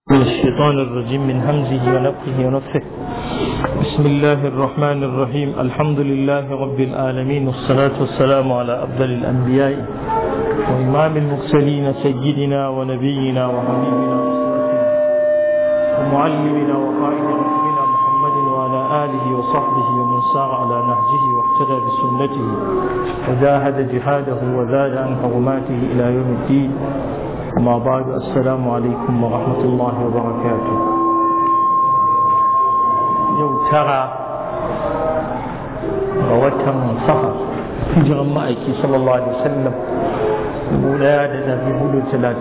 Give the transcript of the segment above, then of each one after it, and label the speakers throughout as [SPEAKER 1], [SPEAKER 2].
[SPEAKER 1] من الشيطان الرجيم من همزه ونفخه ونفخه. بسم الله الرحمن الرحيم. الحمد لله رب العالمين، والصلاة والسلام على أفضل الأنبياء وإمام المرسلين سيدنا ونبينا وحبيبنا ومعلمنا وقائد ركبنا محمد وعلى آله وصحبه ومن سار على نهجه واهتدى بسنته وجاهد جهاده وزاد عن حرماته إلى يوم الدين. أما بعد، السلام عليكم ورحمة الله وبركاته. يوم ترى ووتم صفر هجر مائكي صلى الله عليه وسلم ولادة في هدو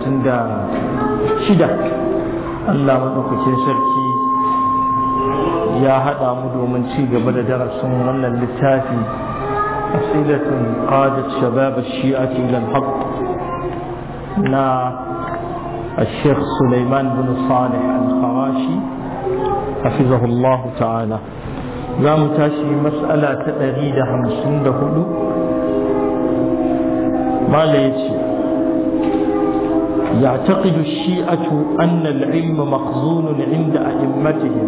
[SPEAKER 1] 36 الله مدوكتين سركي يا هذا مدو من شيء قبل درس من اللتافي أسئلة قادت شباب الشيعة إلى الحق نا الشيخ سليمان بن صالح الخراشي حفظه الله تعالى. لا متاشي مسألة تأريد 54 ما ليتي. يعتقد الشيعة أن العلم مخزون عند أئمتهم،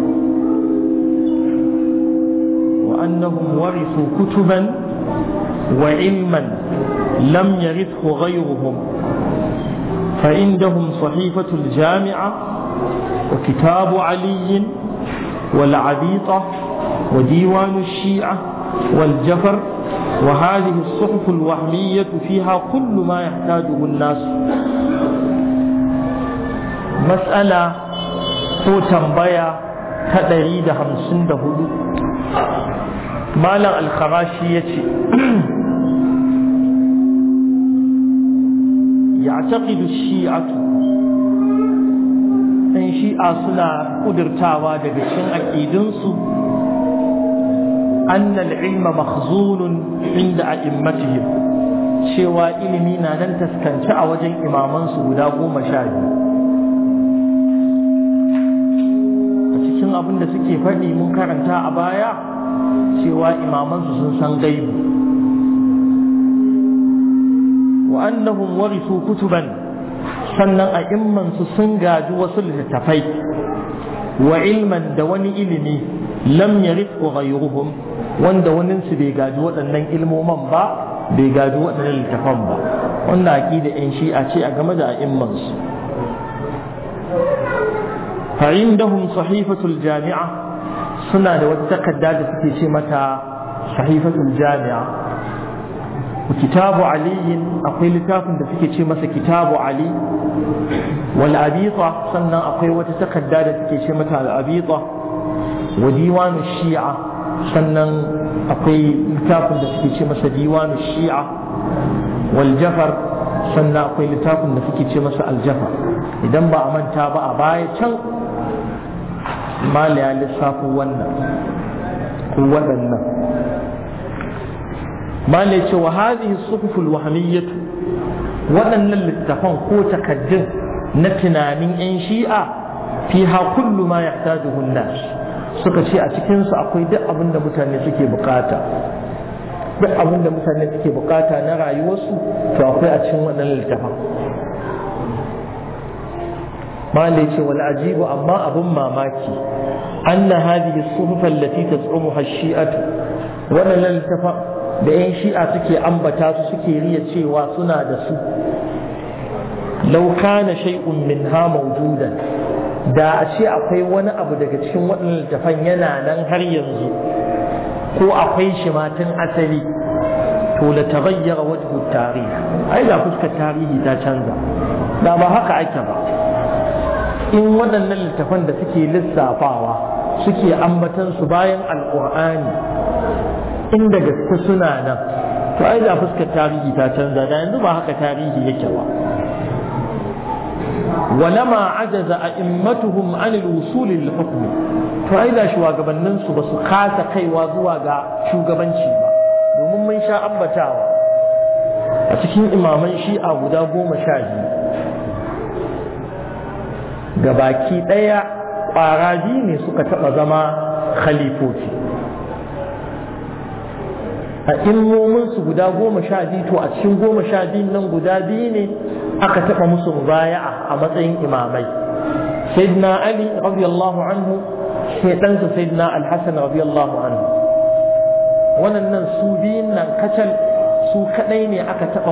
[SPEAKER 1] وأنهم ورثوا كتبا وعلما لم يرثه غيرهم، فعندهم صحيفة الجامعة وكتاب علي والعبيطة وديوان الشيعة والجفر، وهذه الصحف الوهمية فيها كل ما يحتاجه الناس. مسألة هو تنبيا تدريد 54 مالا الخراشية يعتقد الشيعة أن شيعة سنة قدرتاوا دقشن أكيدنسو أن العلم مخزون عند أئمتهم، شوى إلمينا لن تسكنشأ وجن إمامانسو وداغو مشاهد. أتكين أبن سكي فردي منكرا أبايا شوى إمامانسو سنسان غيب، وأنهم ورثوا كتبا sannan a immansu sun gaji wasu littattafai wa ilman da wani ilimi lam yarithu ghayruhum, wanda waninsu bai gaji waɗannan ilmoman ba, bai gaji waɗannan littattafan ba. wannan aqida in shi'a ce a game da a'immansu. fa indahum sahifatul jami'a, suna da wata takarda da suke ce mata sahifatul jami'a. kitabu Ali, akwai littafin da suke ce masa kitabu Ali. wal abita, sannan akwai wata takarda da suke ce mata al abita. wa diwanu shi'a, sannan akwai littafin da suke ce masa diwanu shi'a. wal jafar, sannan akwai littafin da suke ce masa al jafar. idan ba a manta ba a baya can mala ya lissafo wannan ko waɗannan. malai ce wa hadhihi suhuful wahmiyyah, waɗannan littafan ko takaddun na tunanin yan shi'a fiha kullu ma yahtajuhu an-nas, suka ce a cikin su akwai duk abin da mutane suke bukata, duk abin da mutane suke bukata na rayuwarsu to akwai a cikin waɗannan littafan. malai ce wal ajibu, amma abun mamaki, anna hadhihi as-suhuf allati taz'umuha ash-shi'atu, waɗannan littafan da 'yan shi'a suke ambata su suke riya cewa suna da su, lauka na shay'un minha mawjudan, da a ce akwai wani abu daga cikin waɗannan littafan yana nan har yanzu, ko akwai shi matan asali, to la taghayyara wajhu tarih, ai da fuskar tarihi ta canza, da ba haka ake ba. in waɗannan littafan da suke lissafawa suke ambatan su bayan alqur'ani inda gaske suna nan, to ai da fuskar tarihi ta canza, da yanzu ba haka tarihi yake ba. walama ajaza a'immatuhum an al-wusul lil-hukm, to ai da shugabannin su ba su kasa kaiwa zuwa ga shugabanci ba, domin mun sha ambatawa a cikin imaman shi'a guda 12 gabaki daya ƙwaraji ne suka taba zama khalifoci. a ilmominsu guda 12, to a cikin 12 nan guda 2 ne aka taɓa musu mubaya'a a matsayin imamai, sayyidina Ali radiyallahu anhu sai ɗansa sayyidina Al-Hasan radiyallahu anhu. Wannan su biyun nan kacal su kadai ne aka taba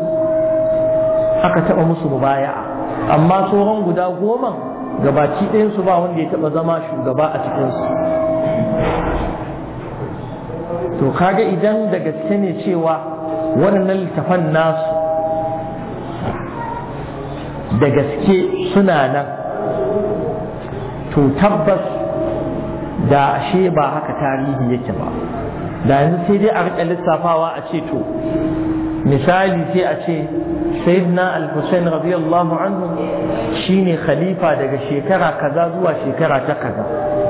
[SPEAKER 1] musu mubaya'a, amma sauran guda 10 gabaki ɗayan su ba wanda ya taba zama shugaba a cikin su. To kaga idan da gaske ne cewa wannan littafan nasu da gaske suna nan, to tabbas da ashe ba haka tarihi yake ba. Da yanzu sai dai a riƙa lissafawa a ce to misali sai a ce sayyidina al-Husayn radiyallahu anhu shine khalifa daga shekara kaza zuwa shekara ta kaza,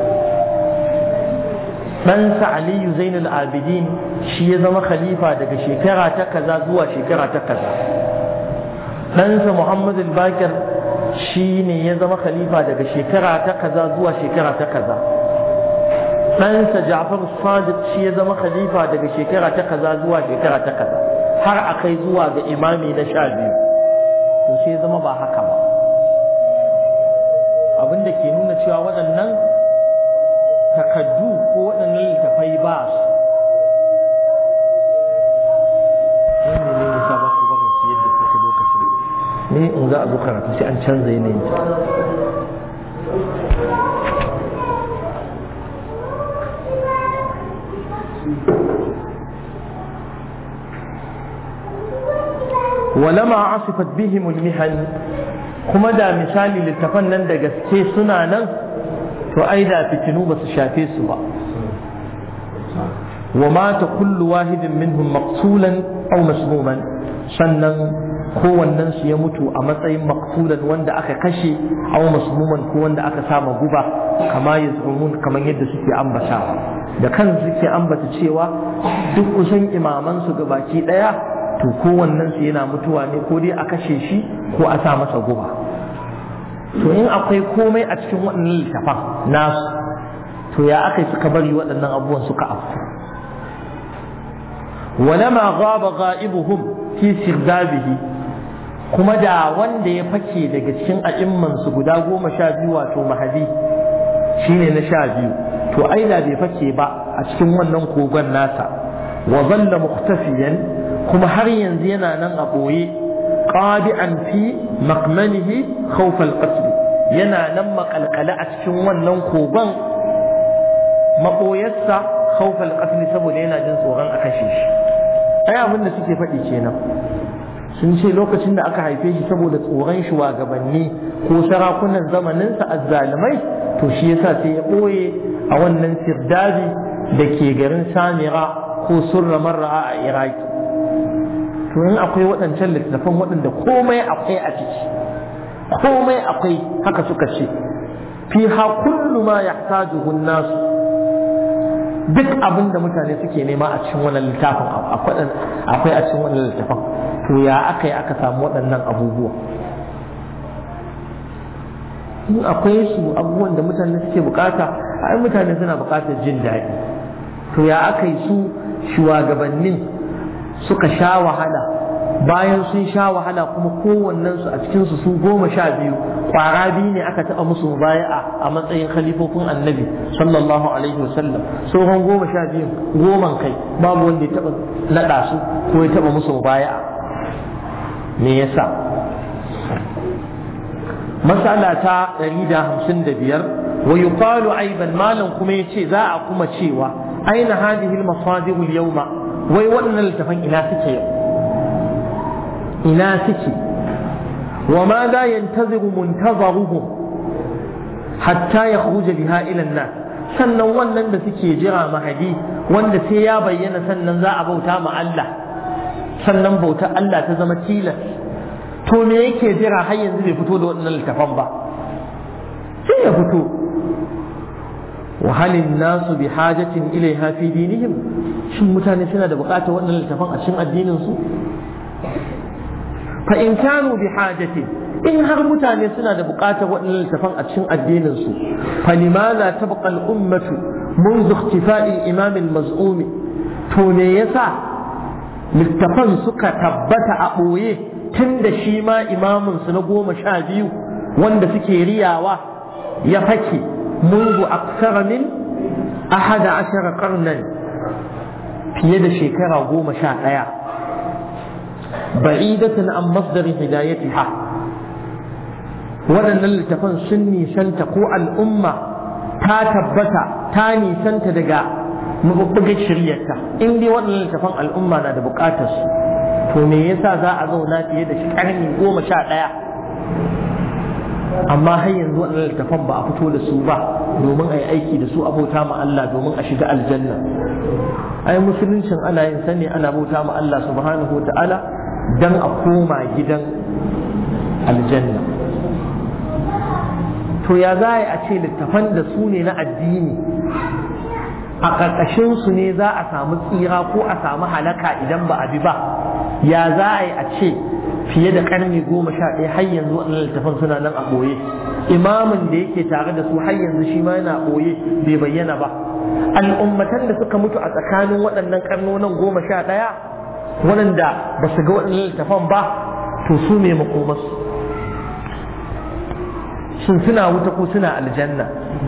[SPEAKER 1] ɗansa Aliyu Zainul Abidin shi ya zama khalifa daga shekara ta kaza zuwa shekara ta kaza, ɗansa Muhammad al-Bakir shi ne ya zama khalifa daga shekara ta kaza zuwa shekara ta kaza, ɗansa Ja'far Sadiq shi ya zama khalifa daga shekara ta kaza zuwa shekara ta kaza, har a kai zuwa ga imami na 12. To sai zama ba haka ba, abinda ke nuna cewa waɗannan takaddu ko waɗannan littafai ba su. Wani ne ya sa ba ku barin su yadda kuka lokacin ne in za a zo karatu sai an canza yanayin ta. ولما عصفت بهم المحن kuma da misali littafan nan da gaske suna nan to ai da fitinu ba su shafe su ba. wa mata kullu wahidin minhum maqtulan aw masmuman, sannan kowannen su ya mutu a matsayin maqtulan wanda aka kashe aw masmuman ko wanda aka sama guba, kama yaz'umun kaman yadda suke ambata da kan suke ambata cewa duk kusan imaman su gabaki daya to kowannen su yana mutuwa ne ko dai a kashe shi ko a sa masa guba. to in akwai komai a cikin waɗannan littafan nasu, to ya aka suka bari waɗannan abubuwan suka afku. walama ghaba ghaibuhum fi sirdabihi, kuma da wanda ya fake daga cikin a'imman su guda 12 wato mahadi shine na 12, to ai da bai fake ba a cikin wannan kogon nasa. wa zalla mukhtafiyan, kuma har yanzu yana nan a ɓoye, qadi'an fi maqmanihi khawf al-qatl, yana nan makalkale a cikin wannan kogon maɓoyarsa khawf al-qatl, saboda yana jin tsoron a kashe shi. ai abin da suke faɗi kenan, sun ce lokacin da aka haife shi saboda tsoron shugabanni ko sarakunan zamaninsa azzalumai, to shi yasa sai ya ɓoye a wannan sirdabi da ke garin Samira ko Surra Marra a Iraki. to in akwai waɗancan littattafan waɗanda komai akwai a ciki, komai akwai, haka suka ce fiha kullu ma yahtajuhu an-nas, duk abin da mutane suke nema a cikin wannan littafin akwai a cikin wannan littafin. to ya aka yi aka samu waɗannan abubuwa? in akwai su abubuwan da mutane suke bukata, ai mutane suna bukatar jin daɗi. to ya aka yi su shugabannin suka sha wahala, bayan sun sha wahala kuma kowannensu a cikinsu su 12 kwara biyu ne aka taɓa musu mubaya'a a matsayin khalifofin annabi sallallahu alaihi wasallam. sauran 12 goman kai babu wanda ya taɓa naɗa su ko ya taɓa musu mubaya'a. me yasa? mas'ala ta 155. wa yuqalu aiban, malam kuma yace za a kuma cewa aina hadhihi al-masadir al-yawma, wai waɗannan littafan ina suke yau, ina suke? wa ma la yantaziru muntazaruhum hatta yakhruja biha ila an-nas, sannan wannan da suke jira mahadi wanda sai ya bayyana sannan za a bauta ma Allah, sannan bautar Allah ta zama tilas, to me yake jira har yanzu bai fito da waɗannan littafan ba? sai ya fito. wa halin nasu bi hajatin ilaiha fi dinihim, shin mutane suna da bukatar waɗannan littafan a cikin addinin su? fa in kanu bi hajatin, in har mutane suna da bukatar waɗannan littafan a cikin addinin su, fa limadha tabqa al ummatu منذ اختفاء الإمام المزعوم؟ to me yasa littafan suka tabbata a ɓoye tun da shi ma imamin su na 12 wanda suke riyawa ya fake mungu aksara min 11 qarnan fiye da shekara 11 ba'idatan an masdar hidayatiha waɗannan littafan sun nisanta ko al'umma ta tabbata ta nisanta daga mabubbugar shiryarta in dai waɗannan littafan al'umma na da buƙatar su to me yasa za a zauna fiye da ƙarni 11 amma har yanzu waɗannan littafan ba a fito da su ba domin a yi aiki da su a bauta ma Allah domin a shiga aljanna ai musuluncin ana yin sani ana bauta ma Allah subhanahu wa ta'ala dan a koma gidan aljanna to ya za a ce littafan da su ne na addini a ƙarƙashin su ne za a samu tsira ko a samu halaka idan ba a bi ba ya za a yi a ce fiye da ƙarni 11 har yanzu waɗannan littafan suna nan a ɓoye imamin da yake tare da su har yanzu shi ma yana ɓoye bai bayyana ba al'ummatan da suka mutu a tsakanin waɗannan ƙarnonin 11 waɗanda ba su ga waɗannan littafan ba to su ne makomarsu shin suna wuta ko suna aljanna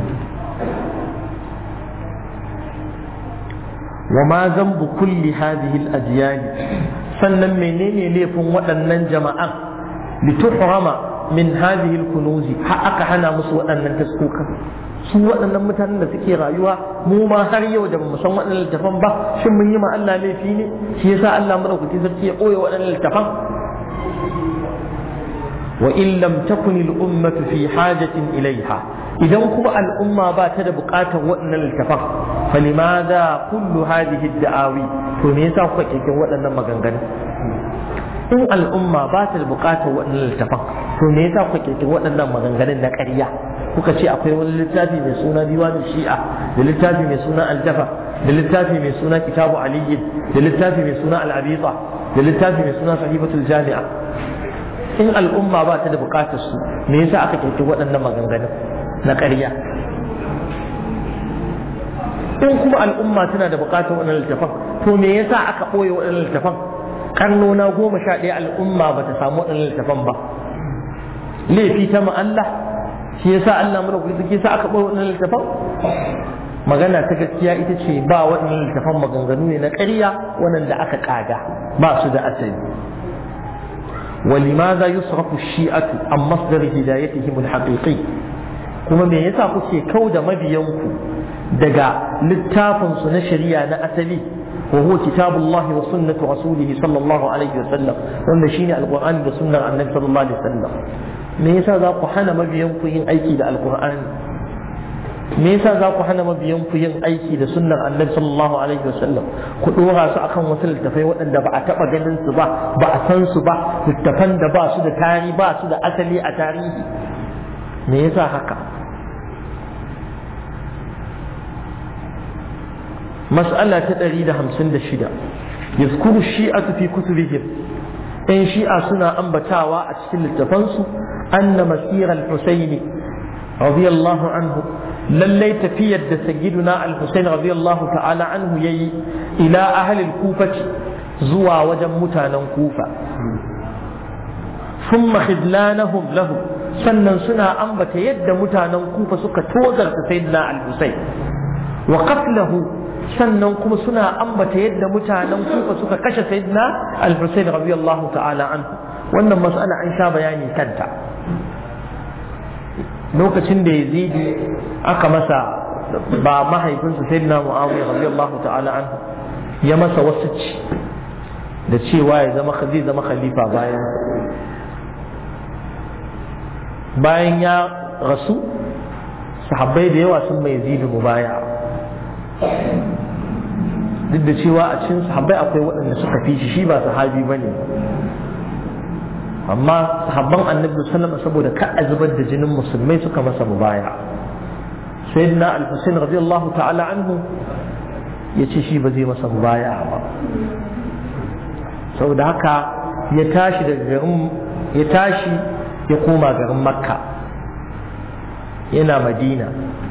[SPEAKER 1] wa ma zambu kulli hadhihi al-ajyal sannan menene laifin waɗannan jama'an lituhrama min hadhihi al-kunuzi har aka hana musu waɗannan taskoka su waɗannan mutanen da suke rayuwa mu ma har yau da bamu san waɗannan littafan ba shin mun yi ma Allah laifi ne shi yasa Allah madaukaki sarki ya ɓoye waɗannan littafan wa in lam takun al-ummatu fi hajatin ilaiha idan kuma al'umma ba ta da buƙatar waɗannan littafan falimada kullu hadhihi ad-da'awi to me yasa kuka kike waɗannan maganganu in al'umma ba ta da buƙatar waɗannan littafan to me yasa kuka kike waɗannan maganganun na ƙarya kuka ce akwai wani littafi mai suna diwanin shi'a da littafi mai suna aljafa da littafi mai suna kitabu aliyyin da littafi mai suna al'abita da littafi mai suna sahibatul jami'a in al'umma ba ta da buƙatar su me yasa aka kike waɗannan maganganun na ƙarya in kuma al'umma tana da buƙatar waɗannan littafan to me yasa aka ɓoye waɗannan littafan karnona 11 al'umma ba ta samu waɗannan littafan ba laifi ta ma Allah shi yasa Allah mu da kuke sa aka ɓoye waɗannan littafan magana ta gaskiya ita ce ba waɗannan littafan maganganu ne na ƙarya waɗanda aka ƙaga ba su da asali ولماذا يصرف الشيعة عن مصدر هدايتهم الحقيقي kuma me yasa kuke kauda mabiyanku daga littafin su na shari'a na asali wa huwa kitabullahi wa sunnatu rasulihi sallallahu alaihi wasallam wanda shine alqur'ani da sunnar annabi sallallahu alaihi wasallam me yasa za ku hana mabiyanku yin aiki da alqur'ani me yasa za ku hana mabiyanku yin aiki da sunnar annabi sallallahu alaihi wasallam ku dora su akan wasu littafai waɗanda ba a taɓa ganin su ba ba a san su ba littafan da ba su da tarihi ba su da asali a tarihi me yasa haka مسألة تدريد 56 يذكر الشيعة في كتبهم إن شيعة سنة أنبتاوا أتكل التفنس أن مسير الحسين رضي الله عنه للي تفيد سيدنا الحسين رضي الله تعالى عنه يي إلى أهل الكوفة زوا وجمتانا كوفة ثم خذلانهم له sannan suna ambata yadda mutanen kufa suka tozarta sayyidina al-Husayn wa qatlahu sannan kuma suna ambata yadda mutanen kufa suka kashe sayyidina al-Husayn radiyallahu ta'ala anhu wannan mas'ala an sha bayani kanta lokacin da Yazidi aka masa ba mahaifinsa sayyidina Muawiya radiyallahu ta'ala anhu ya masa wasici da cewa ya zama khalifa bayan ya rasu sahabbai da yawa sun mai Yazidi mubaya duk da cewa a cikin sahabbai akwai waɗanda suka fi shi ba sahabi ba ne amma sahabban annabi sallallahu saboda ka a zubar da jinin musulmai suka masa mubaya sayyidina al-Husayn radiyallahu ta'ala anhu yace shi ba zai masa mubaya ba saboda haka ya tashi ya koma garin Makka yana Madina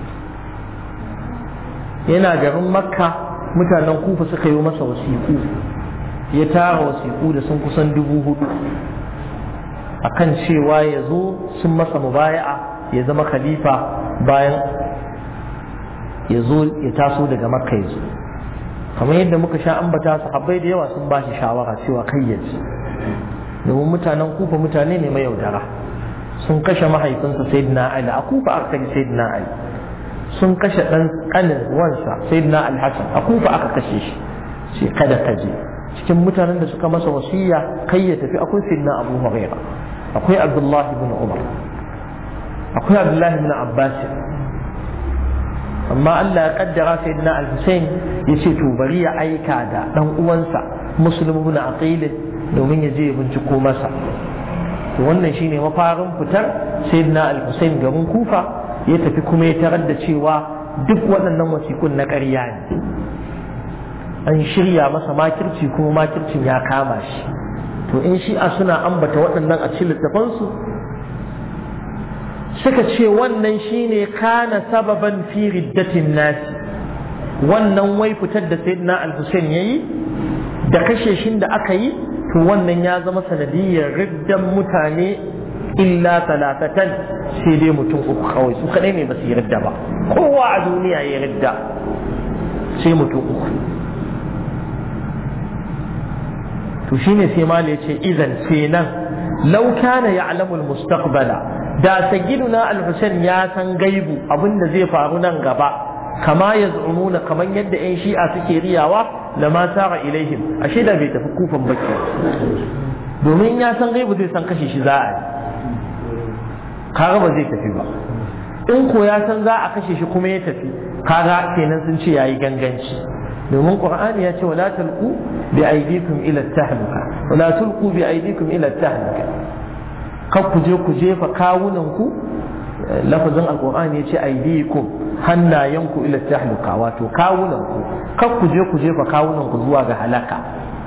[SPEAKER 1] yana garin Makka mutanen Kufa suka yi masa wasiƙu ya tara wasiƙu da sun kusan 4,000 akan cewa ya zo sun masa mubaya'a ya zama khalifa bayan ya zo ya taso daga makka ya zo, kamar yadda muka sha ambata sahabbai da yawa sun ba shi shawara cewa kai ya ji, domin mutanen kufa mutane ne mai yaudara. Sun kashe mahaifinsa sayyidina Ali a kufa aka kashe sayyidina Ali, sun kashe dan kanin wansa sayyidina Al-Hasan a kufa aka kashe shi. Sai kada ka je, cikin mutanen da suka masa wasiya kai ya tafi akwai sayyidina Abu Hurairah, akwai Abdullah ibn Umar, akwai Abdullah ibn Abbas. Amma Allah ya kaddara sayyidina Al-Husayn ya ce to bari ya aika da dan uwansa Muslim ibn Aqil domin ya je ya binciko masa. To wannan shine mafarin fitar sayyidina Al-Husayn garin Kufa, ya tafi kuma ya tarar da cewa duk waɗannan wasiƙun na ƙarya ne, an shirya masa makirci kuma makircin ya kama shi. To in shi'a suna ambata waɗannan a cikin littafansu suka ce wannan shine kana sababan fi riddatin nasi, wannan wai fitar da sayyidina Al-Husayn yayi da kashe shin da aka yi, to wannan ya zama sanadiyyar riddan mutane illa talatatan, sai dai mutum uku kawai su kadai ne ba su yi ridda ba, kowa a duniya ya ridda sai mutum uku. to shine sai mal ya ce idan kenan law kana ya'lamu al-mustaqbala, da sayyiduna Al-Husayn ya san gaibu abinda zai faru nan gaba, kama yaz'umuna kaman yadda ƴan shi'a suke riyawa, lama sara ilaihim, ashe da bai tafi kufan baki, domin ya san gaibu zai san kashe shi za a yi, kaga ba zai tafi ba. In ko ya san za a kashe shi kuma ya tafi, kaga kenan sun ce yayi ganganci, domin Qur'ani ya ce wala talqu bi aydikum ila tahluka, wala tulqu bi aydikum ila tahluka, kar ku je ku jefa kawunan ku, lafazin alqur'ani ya ce aydikum, hannayenku ila tahluka, wato kawunan ku, kar ku je ku jefa kawunan ku zuwa ga halaka.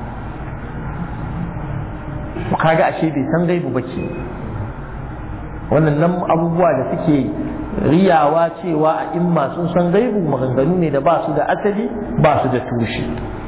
[SPEAKER 1] Kaga ashe bai san gaibu bace. Wannan nan abubuwa da suke riyawa cewa a imma sun san gaibu, maganganu ne da ba su da asali ba su da tushe.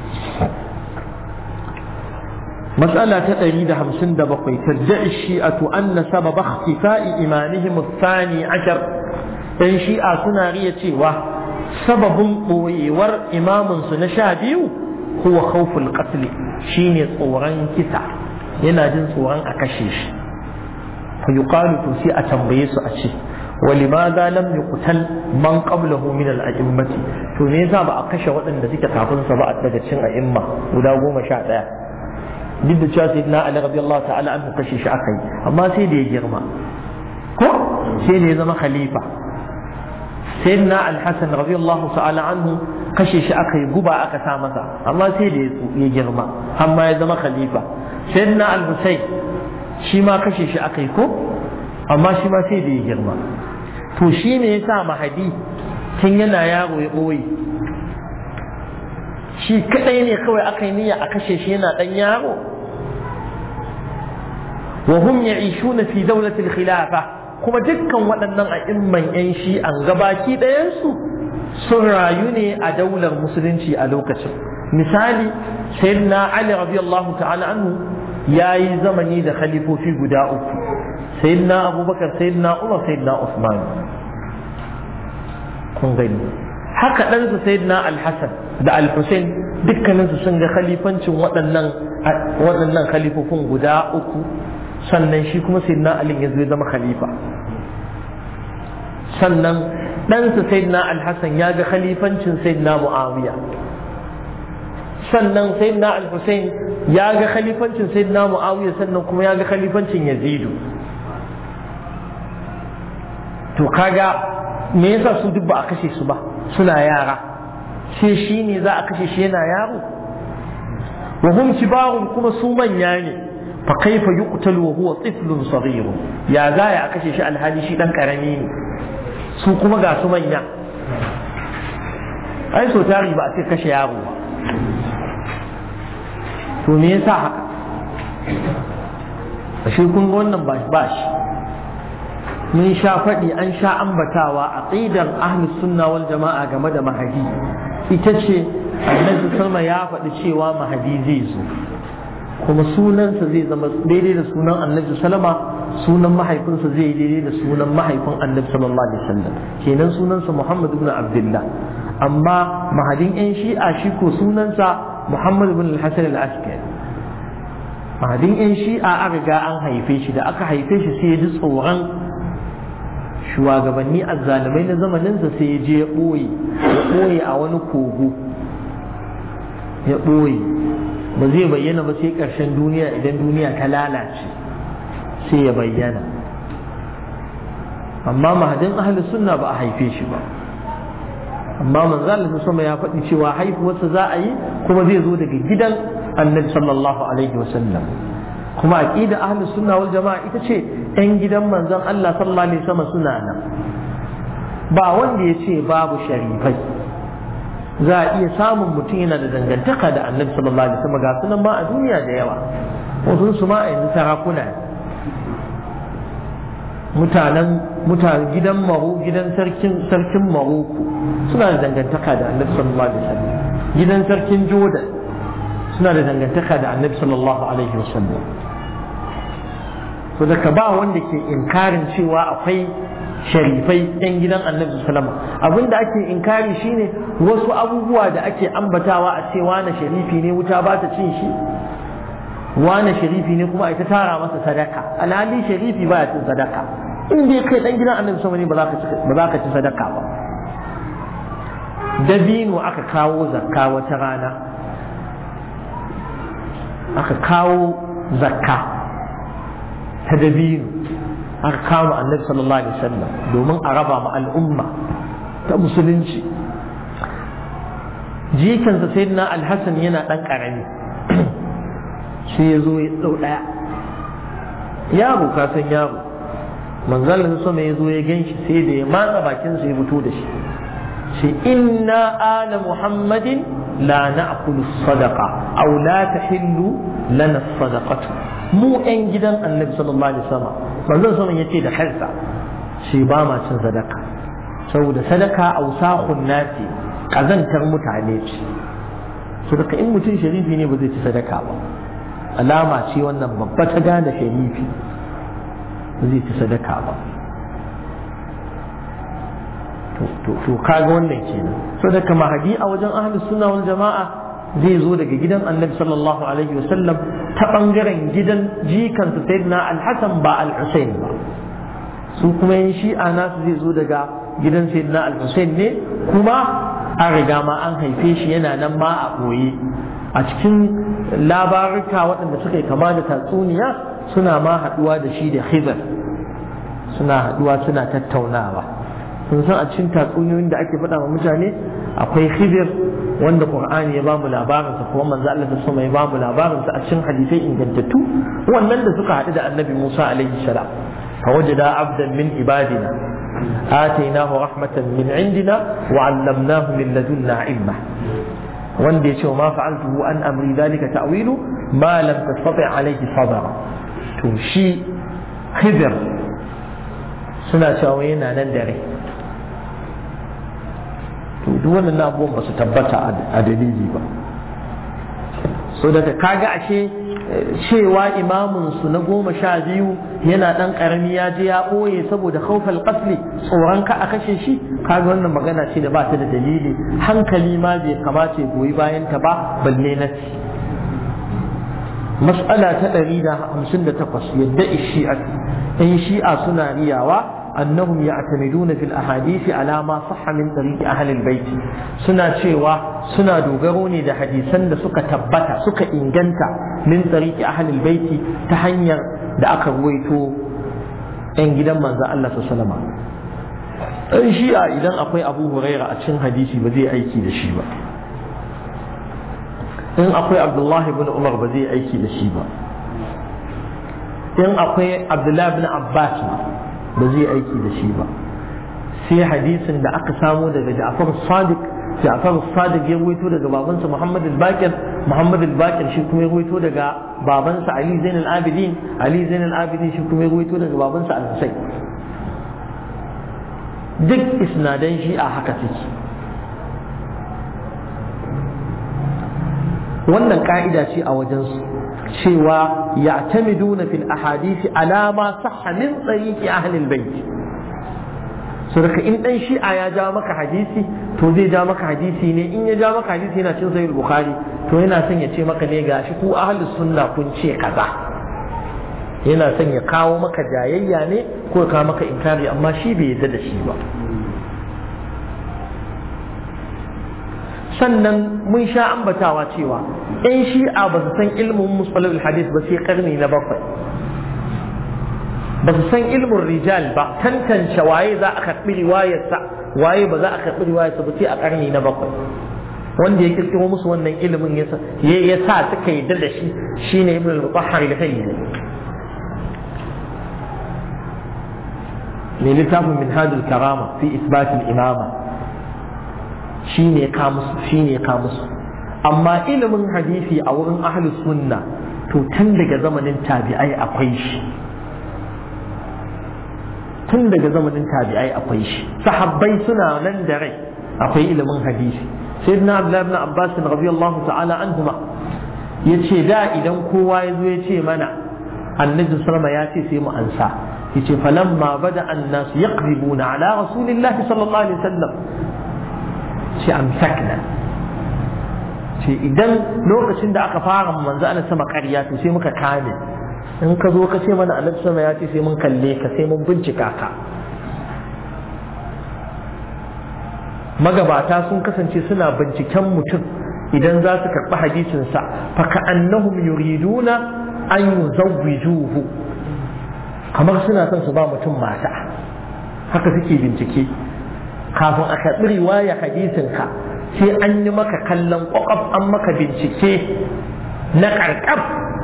[SPEAKER 1] مسألة تأريد حمسن دبقي ترجع الشيئة أن سبب اختفاء إيمانهم الثاني عشر، إن شيئة سنارية سبب ور إمام سنشاديو هو خوف القتل، شيني صوران كسع ينادن صوران أكشيش، فيقال تسيء تنبيس أشي ولماذا لم يقتل من قبله من الأئمة؟ فماذا بأكش وأن ذلك تعطن سبعة بدتشن أئمة ولا قوم شاء duk da cewa sai na Ali radiyallahu ta'ala an kashe shi akai, amma sai da ya girma ko sai da ya zama khalifa. sai na Al-Hasan radiyallahu ta'ala anhu kashe shi akai, guba aka sa masa, amma sai da ya girma amma ya zama khalifa. sai na Al-Husayn shi ma kashe shi akai ko, amma shi ma sai da ya girma. to shi ne yasa Mahdi tun yana yaro ya boye, shi kadai ne kawai aka yi niyya a kashe shi yana dan yaro. wa hum ya'ishuna fi dawlati al-khilafa, kuma dukkan waɗannan a'imman yan shi an gabaki ɗayan su sun rayu ne a daular musulunci a lokacin. misali sayyidina Ali radiyallahu ta'ala anhu yayi zamani da khalifofi guda uku, sayyidina Abubakar, sayyidina Umar, sayyidina Uthman. kun gani haka ɗansa sayyidina Al-Hasan da Al-Husayn dukkaninsu sun ga khalifancin waɗannan khalifofin guda uku, sannan shi kuma sayyidina Ali ya zo ya zama khalifa. sannan ɗansa sayyidina Al-Hasan ya ga khalifancin sayyidina Muawiya, sannan sayyidina Al-Husayn ya ga khalifancin sayyidina Muawiya, sannan kuma ya ga khalifancin Yazid. to kaga me yasa su duk ba a kashe su ba suna yara, sai shi ne za a kashe shi yana yaro? wa hum kibarun, kuma su manya ne. fa kaifa yuqtalu wa huwa tiflun saghir, ya za a kashe shi alhali shi dan karami ne, su kuma ga su manya. ai so tari ba a ce kashe yaro ba. to me yasa haka? ashe kun ga wannan ba shi. mun sha faɗi an sha ambatawa aqidar ahlus sunna wal jama'a game da mahdi ita ce annabi salma ya faɗi cewa mahdi zai zo, kuma sunansa zai zama daidai da sunan annabi sallama sunan mahaifinsa zai daidai da sunan mahaifin annabi sallallahu alaihi wasallam kenan sunansa Muhammad ibn Abdullah amma mahadin yan shi'a shi ko sunansa Muhammad ibn al-Hasan al-Askari mahadin yan shi'a aka ga an haife shi da aka haife shi sai ya ji tsoron shugabanni azzalumai na zamaninsa sai ya je ya ɓoye a wani kogo ya ɓoye ba zai bayyana ba sai ƙarshen duniya idan duniya ta lalace sai ya bayyana amma mahadin ahlus sunna ba a haife shi ba amma manzo Allah sama ya faɗi cewa haifuwarsa za a yi kuma zai zo daga gidan annabi sallallahu alaihi wasallam kuma aqida ahlus sunna wal jama'a ita ce ɗan gidan manzon Allah sallallahu alaihi wasallam suna nan ba wanda ya ce babu sharifai za a iya samun mutum yana da dangantaka da annabi sallallahu alaihi wasallam ga sunan ma a duniya da yawa wasu su ma a yanzu sarakuna mutanen gidan Maroko gidan sarkin Maroko suna da dangantaka da annabi sallallahu alaihi wasallam gidan sarkin Jordan suna da dangantaka da annabi sallallahu alaihi wasallam to daga ba wanda ke inkarin cewa akwai sharifai yan gidan annabi sallallahu alaihi wasallam abinda ake inkari shine wasu abubuwa da ake ambatawa a ce wani sharifi ne wuta ba ta cin shi wani sharifi ne kuma a ta tara masa sadaka alhali sharifi ba ya cin sadaka in dai kai dan gidan annabi sallallahu alaihi wasallam ba za ka ci sadaka ba dabino aka kawo zakka wata rana aka kawo zakka ta dabino aka kawo annabi sallallahu alaihi wasallam domin a raba ma al'umma ta musulunci jikansa sayyidina al-Hasan yana dan karami sai ya zo ya dau daya yaro ka san yaro manzalin sama ya zo ya ganshi sai da ya matsa bakin sa ya fito da shi shi inna ala muhammadin la na'kulu sadaqa aw la tahillu lana sadaqatu mu ɗan gidan annabi sallallahu alaihi wasallam manzon sama yace da kansa shi ba ma cin sadaka saboda sadaka ausakhun nasi kazantar mutane ce sadaka in mutum sharifi ne ba zai ci sadaka ba alama ce wannan babba ta gane sharifi ba zai ci sadaka ba to kaga wannan kenan sadaka mahadi a wajen ahlus sunna wal jama'a zai zo daga gidan annabi sallallahu alaihi wasallam ta bangaren gidan jikansa sayyidina al-Hasan ba al-Husayn ba su kuma yin shi'a nasu zai zo daga gidan sayyidina al-Husayn ne kuma an riga ma an haife shi yana nan ma a ɓoye a cikin labaruka waɗanda suka yi kama da tatsuniya suna ma haɗuwa da shi da Khidr suna haɗuwa suna tattaunawa sun san a cikin tatsuniyoyin da ake faɗa wa mutane akwai Khidr wanda Qur'ani ya bamu labarinsa kuma manzo Allah ta sama ya bamu labarinsa a cikin hadisai ingantattu wannan da suka haɗu da Annabi Musa alaihi salam فوجد عبدا من عبادنا آتيناه رحمة من عندنا وعلمناه من لدنا علما wanda ya ce ma fa'altuhu an amri dalika ta'wilu ma lam tastati alayhi sabra to shi Khidr suna cewa yana nan dare to duk wannan abubuwan ba su tabbata a dalili ba so daga kaga ashe cewa imamun su na 12 yana dan karami ya je ya boye saboda khawfal qatl tsoron ka a kashe shi kaga wannan magana ce da ba ta da dalili hankali ma bai kamace goyi bayan ta ba balle na ci mas'ala ta 158 yadda shi'a suna riyawa annahum ya'tamiduna fil ahadisi ala ma sahha min tariqi ahli albayt suna cewa suna dogaro ne da hadisan da suka tabbata suka inganta min tariqi ahli albayt ta hanyar da aka ruwaito ɗan gidan manzo Allah sallallahu alaihi wasallam dan shi'a idan akwai Abu Huraira a cikin hadisi ba zai aiki da shi ba in akwai Abdullah ibn Umar ba zai aiki da shi ba in akwai Abdullah ibn Abbas ba zai aiki da shi ba sai hadisin da aka samo daga Ja'far Sadiq ya ruwaito daga babansa Muhammad al-Baqir shi kuma ya ruwaito daga babansa Ali Zain al-Abidin shi kuma ya ruwaito daga babansa Al-Husayn duk isnadan shi a haka suke wannan ka'ida ce a wajensu cewa ya'tamiduna fil ahadisi ala ma sahha min tariqi ahli al-bayt. So daga in dan shi'a ya ja maka hadisi to zai ja maka hadisi ne, in ya ja maka hadisi yana cin sahih bukhari to yana son ya ce maka ne gashi ku ahli sunna kun ce kaza, yana son ya kawo maka jayayya ne ko ya kawo maka inkari, amma shi bai yarda da shi ba. sannan mun sha ambatawa cewa ɗan shi'a ba su san ilmin mustalahul hadith ba sai karni na 7, ba su san ilmin rijal ba, tantance waye za a karɓi riwayarsa waye ba za a karɓi riwayarsa ba sai a karni na 7. wanda ya kirkiro musu wannan ilimin ya sa suka yi da shi shine ibn al-mutahhar al-hayyi ne littafin minhajul karama fi isbat al-imama shine ka musu. Amma ilimin hadisi a wurin ahlus sunna to tun daga zamanin tabi'ai akwai shi, tun daga zamanin tabi'ai akwai shi, sahabbai suna nan da rai akwai ilimin hadisi. sayyidina Abdullah ibn Abbas radiyallahu ta'ala anhuma yace da idan kowa ya zo ya ce mana annabi sallama ya ce sai mu ansa, yace falamma bada an-nas yaqribuna ala rasulillahi sallallahu alaihi wasallam ce amsakna, ce idan lokacin da aka fara manzo Allah sama ƙarya to sai muka kame, in ka zo ka ce mana annabi sama ya ce sai mun kalle ka, sai mun bincika ka. magabata sun kasance suna binciken mutum idan za su karɓi hadisinsa fa ka'annahum yuriduna an yuzawwijuhu, kamar suna son su ba mutum mata, haka suke bincike kafin a karɓi riwaya hadisinka sai an yi maka kallon ƙwaƙwaf, an maka bincike na ƙarƙaf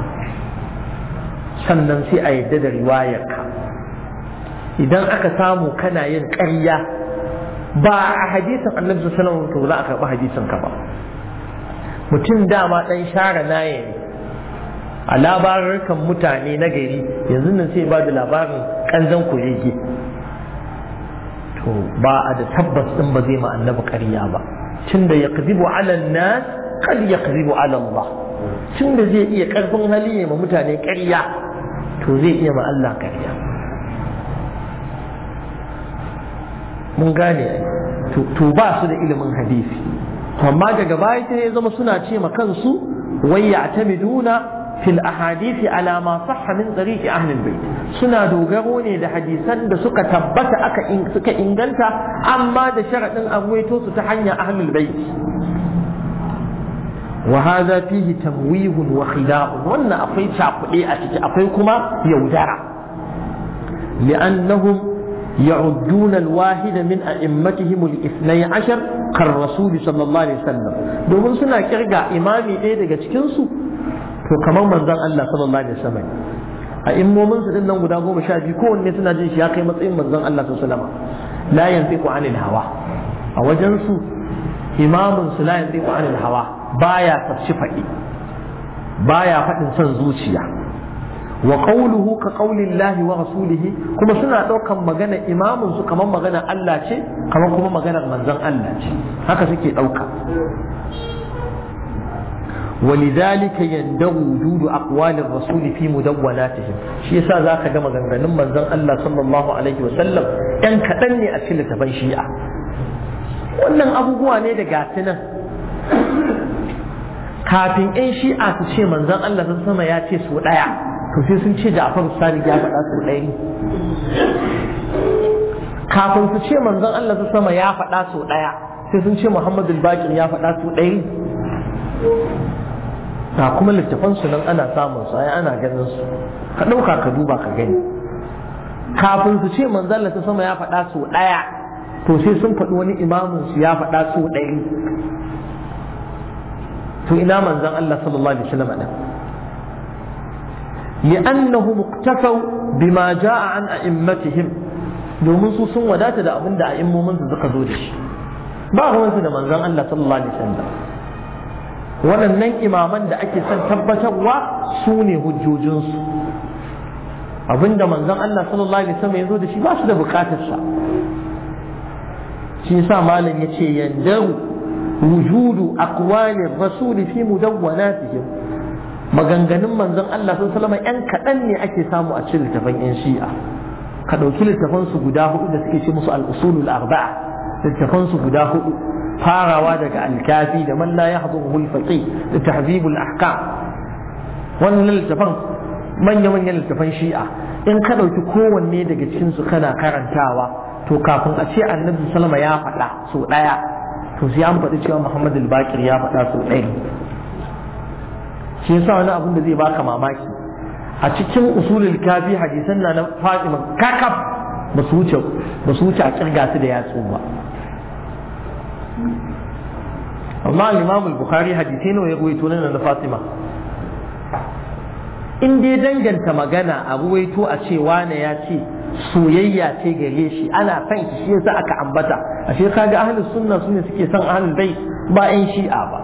[SPEAKER 1] sannan sai a yadda da riwayarka. idan aka samu kana yin ƙarya ba a hadisin annabi sallallahu alaihi wasallam to za a karɓi hadisinka ba. mutum dama ɗan share naye ne a labarukan mutane na gari, yanzu nan sai ba da labarin ƙanzan kurege, to ba a da tabbas ɗin ba zai ma annabi ƙarya ba, tunda ya kazibu ala nas kad ya kazibu ala Allah, tunda zai iya ƙarfin hali ya ma mutane ƙarya to zai iya ma Allah ƙarya. mun gane to ba su da ilimin hadisi, amma daga baya sai ya zama suna ce ma kansu wai ya'tamiduna fil ahadisi ala ma sahha min tariqi ahli albayt, suna dogaro ne da hadisan da suka tabbata suka inganta amma da sharadin an waito su ta hanyar ahli albayt. wa hadha fihi tamwihun wa khida'un, wannan akwai cakuɗe a ciki, akwai kuma yaudara, li'annahum يعدون الواحد من أئمتهم الاثني عشر كالرسول صلى الله عليه وسلم. domin suna kirga imami ɗaya daga cikinsu to kamar manzon Allah sallallahu alaihi wasallam. a immomin su dinnan guda 12 kowanne suna jin shi ya kai matsayin manzon Allah sallallahu alaihi wasallam. la yantiqu anil hawa, a wajen su imamin su la yantiqu anil hawa, baya tafshi faɗi, baya faɗin son zuciya. wa qawluhu ka qawlillahi wa rasulihi, kuma suna daukan magana imamun su kamar magana Allah ce kamar kuma maganar manzon Allah ce, haka suke dauka. ولذلك يندر وجود أقوال الرسول في مدوناتهم، شيء يسا ذاك جمع غنغنم منزل الله صلى الله عليه وسلم أن كتني أكل تبين شيئا. wannan abubuwa ne da gasu nan kafin 'yan shi'a su ce manzon Allah sun sama ya ce su ɗaya, to sai sun ce Ja'far Sadiq ya faɗa su ɗaya ne. kafin su ce manzon Allah sun sama ya faɗa su ɗaya sai sun ce Muhammadu Bakir ya faɗa su ɗaya ne. ga kuma littafan su nan ana samun su, ai ana ganin su, ka ɗauka ka duba ka gani. kafin su ce manzon Allah sun sama ya faɗa su ɗaya to sai sun faɗi wani imamin su ya faɗa su ɗaya. to ina manzon Allah sallallahu alaihi wasallam ɗin? لأنهم اقتفوا بما جاء عن أئمتهم، domin su sun wadata da abin da a'immomin su suka zo da shi, ba ruwansu da manzon Allah sallallahu alaihi wasallam. waɗannan imaman da ake son tabbatarwa su ne hujjojinsu, abinda manzon Allah sallallahu alaihi wasallam ya zo da shi ba su da bukatarsa. shi yasa malam yace yandaru wujudu aqwalir rasuli fi mudawwanatihim, maganganun manzon Allah sallallahu alaihi wasallam yan kaɗan ne ake samu a cikin littafan yan shi'a. Ka ɗauki littafan su guda hudu da suke ce musu al-usulul arba'a, littafan su guda hudu farawa daga al-kafi da man la yahdhuhu al-faqih da tahzibul ahkam. Wannan littafan manya-manyan littafan shi'a in ka ɗauki kowanne daga cikin su kana karantawa to kafin a ce annabi sallama ya faɗa so ɗaya to sai an faɗi cewa Muhammad al-Baqir ya faɗa so ɗaya. shi yasa wani abin da zai baka mamaki a cikin usulul kafi hadisan na Fatima kakaf ba su wuce a kirga su da yatsu ba. amma al-Imam al-Bukhari hadisai nawa ya ruwaito na Fatima? in dai danganta magana a ruwaito a ce wane ya ce soyayya ce gare shi ana son shi yasa aka ambata, ashe kaga ahlus sunna sune suke son ahlul bait ba yan shi'a ba.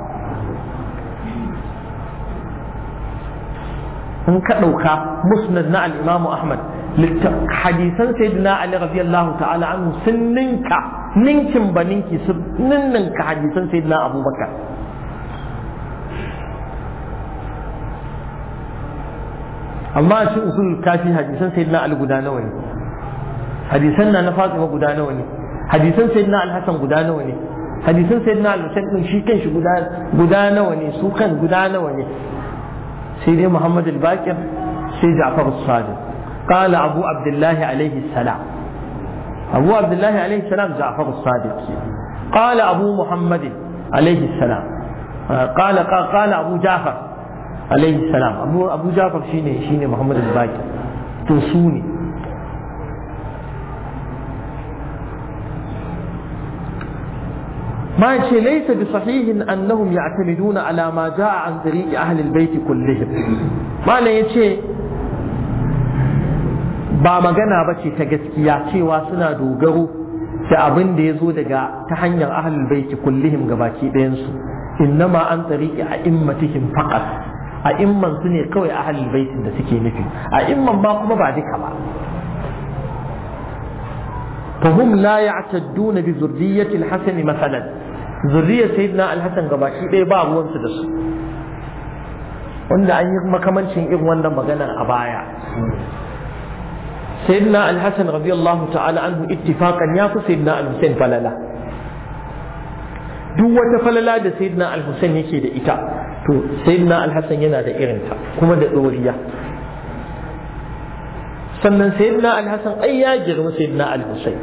[SPEAKER 1] in ka ɗauka musnad na al-Imam Ahmad hadisan sayyidina Ali radiyallahu ta'ala anhu sun ninkin ba ninki sun ninka hadisan sayyidina Abubakar. amma a cikin usul kafi hadisan sayyidina Ali guda nawa ne? hadisan na Fatima guda nawa ne? hadisan sayyidina Al-Hasan guda nawa ne? hadisan sayyidina Al-Husayn din shi kanshi guda nawa ne? su kan guda nawa ne? sai dai Muhammad al-Baqir sai Ja'far as-Sadiq. qala Abu Abdullah alayhi salam, Abu Abdullah alayhi salam Ja'far as-Sadiq. qala Abu Muhammad alayhi salam, qala Abu Ja'far alayhi salam. Abu Ja'far shine Muhammad al-Baqir. to su ne ما يشي ليس بصحيح أنهم يعتمدون على ما جاء عن طريق أهل البيت كلهم. ما لا يشي ba magana ba ce ta gaskiya cewa suna dogaro da abin da ya zo daga ta hanyar ahlul baiti kullihim gabaki ɗayansu, innama an tsariki a immatihim faqat, a imman su ne kawai ahlul baitin da suke nufi, a imman ma kuma ba duka ba. فهم لا يعتدون بذرية الحسن مثلا، ذرية سيدنا الحسن gabaki ɗaya ba ruwansu da su, wanda an yi makamancin irin wannan maganar a baya. سيدنا الحسن رضي الله تعالى عنه اتفاقا ياكو سيدنا الحسين فللا duk wata falala da sayyidina al-Husayn yake da ita to sayyidina al-Hasan yana da irinta kuma da doriya. sannan sayyidina al-Hasan ai ya girma sayyidina al-Husayn,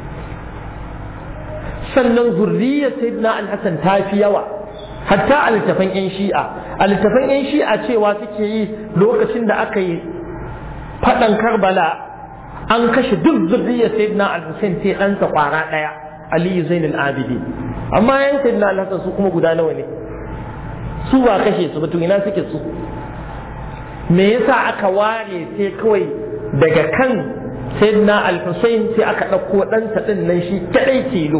[SPEAKER 1] sannan zurriyar sayyidina al-Hasan ta fi yawa hatta a littafan yan shi'a. A littafan yan shi'a cewa suke yi lokacin da aka yi faɗan Karbala an kashe duk zurriyar sayyidina al-Husayn sai ɗansa ƙwara ɗaya Ali Zainul Abidin, amma yan sayyidina al-Hasan su kuma guda nawa ne? su ba kashe su ba, to ina suke su? me yasa aka ware sai kawai daga kan sayyidina al-Husayn sai aka ɗauko ɗansa ɗin nan shi kaɗai tilo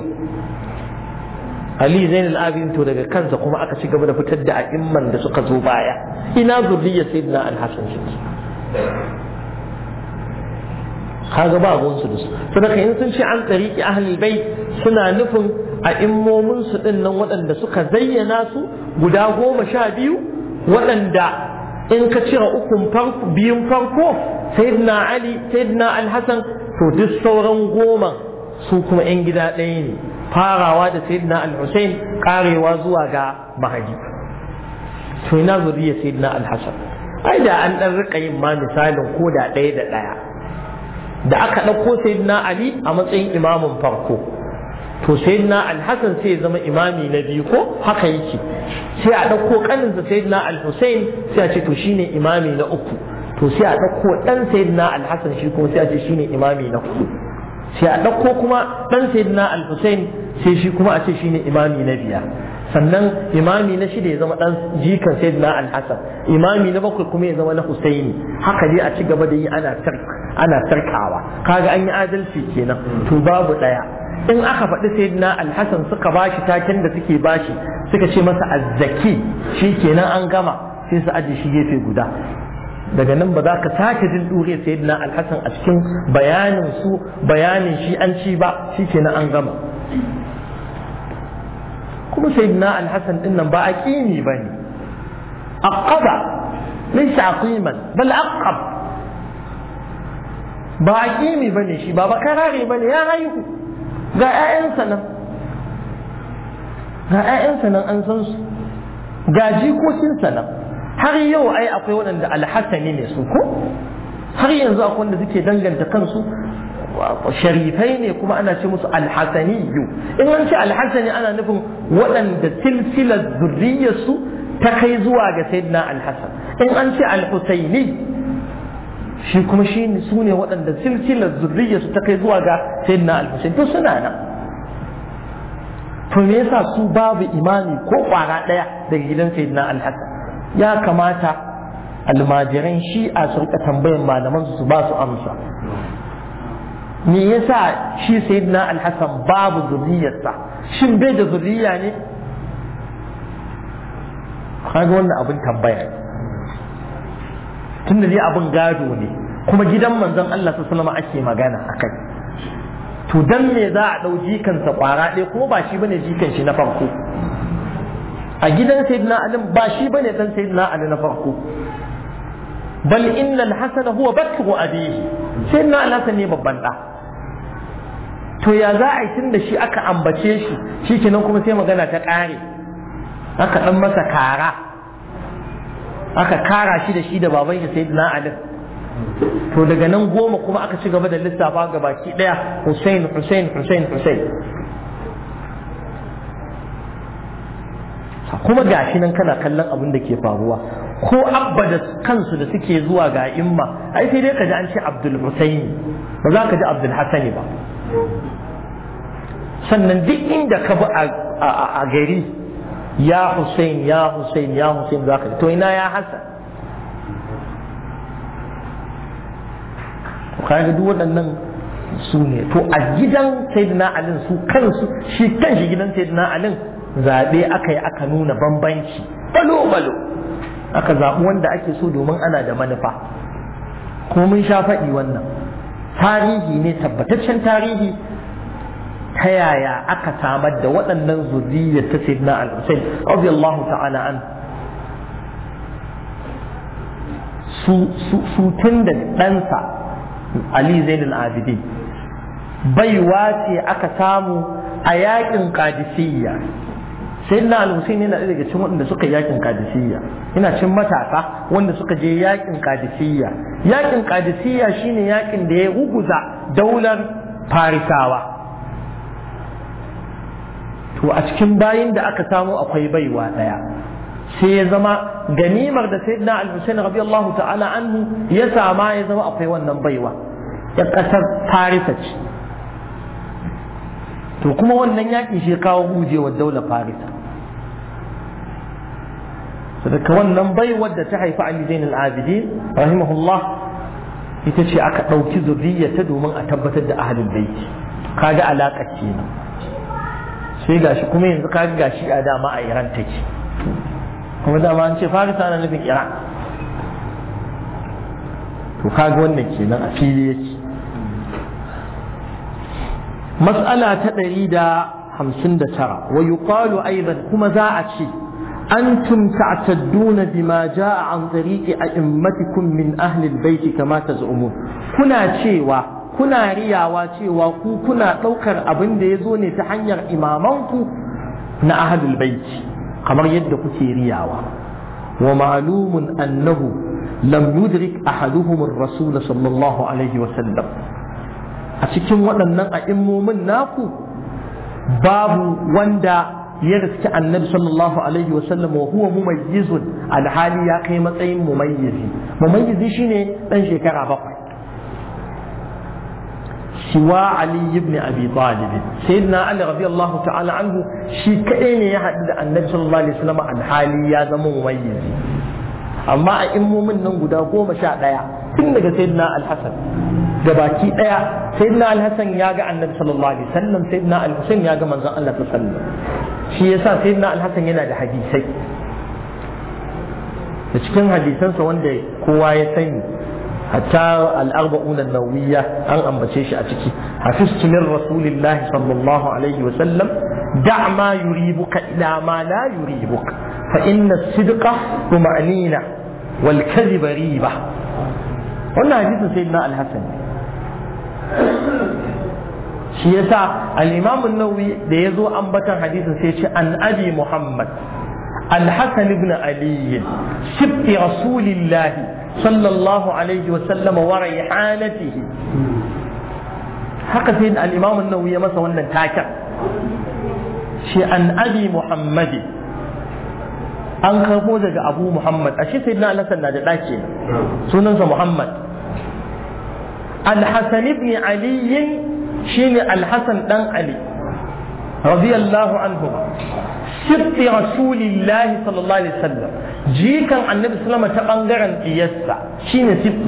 [SPEAKER 1] Ali Zainul Abidin, to daga kansa kuma aka ci gaba da fitar da a'imman da suka zo baya. ina zurriyar sayyidina al-Hasan shi? kaga ba ruwansu da su. saboda in sun ce an tsariki ahlul bait suna nufin a'immomin su din nan waɗanda suka zayyana su guda 12 waɗanda in ka cire biyun farko sayyidina Ali sayyidina al-Hasan to duk sauran 10 su kuma yan gida ɗaya ne, farawa da sayyidina al-Husayn karewa zuwa ga Mahdi. to ina zuriya sayyidina al-Hasan? ai da an dan rika yin ma misalin ko da ɗaya da ɗaya da aka ɗauko sayyidina Ali a matsayin imamin farko, to sayyidina al-Hasan sai ya zama imami na biyu ko haka yake, sai a ɗauko ƙaninsa sayyidina al-Husayn sai a ce to shine imami na uku, to sai a ɗauko ɗan sayyidina al-Hasan shi kuma sai a ce shine imami na hudu, sai a ɗauko kuma ɗan sayyidina al-Husayn sai shi kuma a ce shine imami na biyar, sannan imami na shida ya zama ɗan jikan sayyidina al-Hasan, imami na bakwai kuma ya zama na Husaini. haka dai a ci gaba da yi ana tarkawa. kaga an yi adalci kenan. to babu ɗaya. in aka faɗi sayyidina al-Hasan suka bashi taken da suke bashi suka ce masa azzaki, shi kenan an gama, sai su aje shi gefe guda. daga nan ba za ka sake jin ɗure sayyidina al-Hasan a cikin bayanin shi an ci ba, shi kenan an gama. kuma sayyidina al-Hasan din nan ba aqimi bane, aqaba laysa aqiman bal aqab ba aqimi bane shi ba bakarare bane ya haihu ga ƴaƴansa nan an san su ga jikokinsa nan har yau ai akwai waɗanda alhassani ne su ko har yanzu akwai wanda suke danganta kansu sharifai ne kuma ana ce musu alhassaniyu in an ce alhassani ana nufin waɗanda silsilar zurriyarsu ta kai zuwa ga sayyidina alhassan in an ce alhusaini shi kuma su ne waɗanda silsilar zurriyarsu ta kai zuwa ga sayyidina alhussein to suna nan to me yasa su babu imami ko kwara ɗaya daga gidan sayyidina alhassan ya kamata almajiran shi'a su rika tambayan malaman su ba su amsa me yasa shi sayyidina alhassan babu zuriyarsa shin bai da zuriya ne kaga wannan abin tambaya tunda dai abin gado ne kuma gidan manzon Allah sallallahu alaihi ake magana akai to dan me za a dau jikansa kwara ɗaya kuma ba shi bane jikan shi na farko a gidan sayyidina Ali ba shi bane dan sayyidina Ali na farko bal inna al-hasan huwa bakru abihi sayyidina al-hasan ne babban da to ya za a yi tunda shi aka ambace shi shikenan kuma sai magana ta kare aka dan masa kara aka kara shi da shi da baban shi sayyidina Ali to daga nan goma kuma aka ci gaba da lissafa ga baki daya Hussein kuma gashi nan kana kallon abin da ke faruwa ko abba da kansu da suke zuwa ga imma ai sai dai ka ji an ce Abdul Husaini ba za ka ji Abdul Hassani ba sannan duk inda ka bi a gari ya Hussein za ka ji to ina ya Hassan kaga duk waɗannan su ne to a gidan sayyidina Ali su kansu shi kanshi gidan sayyidina Ali zaɓe aka yi aka nuna bambanci balo aka zaɓi wanda ake so domin ana da manufa kuma mun sha faɗi wannan tarihi ne tabbataccen tarihi ta yaya aka samar da waɗannan zurriyar ta sayyidina al-Husayn radiyallahu ta'ala an su tun da ɗansa Ali Zainul Abidin baiwa ce aka samu a yakin Qadisiyya sayyidina al-Husayn yana daga cikin waɗanda suka yakin Qadisiyya yana cikin matasa wanda suka je yakin Qadisiyya shine yakin da ya ruguza daular Farisawa to a cikin bayin da aka samu akwai baiwa daya sai ya zama ganimar da sayyidina al-Husayn radiyallahu ta'ala anhu ya sama ya zama akwai wannan baiwa ya kasar Farisa ce to kuma wannan yaki shi kawo gujewar daular Farisa daga wannan baiwar da ta haifi Ali Zainul Abidin rahimahullah ita ce aka ɗauki zurriyarta domin a tabbatar da ahlul bait kaga alaƙa kenan sai gashi kuma yanzu kaga gashi a dama a Iran take kuma dama an ce Farisa na nufin Iran to kaga wannan kenan a fili yake mas'ala ta 159 wa yuqalu aidan kuma za a ce أنتم تعتدون بما جاء عن طريق أئمتكم من أهل البيت كما تزعمون كنا شيوا كنا رياوا شيوا كنا توكر أبن ديزوني تحنير إمامانكو نا أهل البيت كما يدك رياوا ومعلوم أنه لم يدرك أحدهم الرسول صلى الله عليه وسلم أتكلم وأن أئمو من ناكو باب وندا ya riski annabi sallallahu alaihi wa sallam wa huwa mumayyizun alhali ya kai matsayin mumayyizi shine dan shekara 7 siwa ali ibn abi talib sayyidina ali radiyallahu ta'ala anhu shi kadai ne ya haɗu da annabi sallallahu alaihi wasallam alhali ya zama mumayyizi amma a immomin nan guda 11 tun daga sayyidina al-hasan gabaki daya sayyidina al-hasan ya ga annabi sallallahu alaihi wasallam sayyidina al-husayn ya ga manzon Allah sallallahu alaihi wasallam shi yasa sayyidina al-hasan yana da hadisai da cikin hadisansa wanda kowa ya sani hatta al-arba'un an-nawawiyya an ambace shi a ciki hafiztu min rasulillahi sallallahu alaihi wasallam da' ma yuribuka ila ma la yuribuka fa inna as-sidqa tuma'nina wal kadhiba riba. wannan hadisin sayyidina al-Hasan shi yasa al-Imam an-Nawawi da yazo ambatan hadisin sai ya ce an Abi Muhammad al-Hasan ibn Ali sibti rasulillahi sallallahu alaihi wa sallam wa rayhanatihi. haka sai al-Imam an-Nawawi ya masa wannan taken shi an Abi Muhammad, an karbo daga Abu Muhammad. ashe sayyidina al-Hasan na da dake sunansa Muhammad. al-Hasan ibn Ali shine al-Hasan dan Ali radiyallahu anhu, sibti rasulillahi sallallahu alaihi wasallam, jikan annabi sallama ta bangaren iyassa shine sibtu,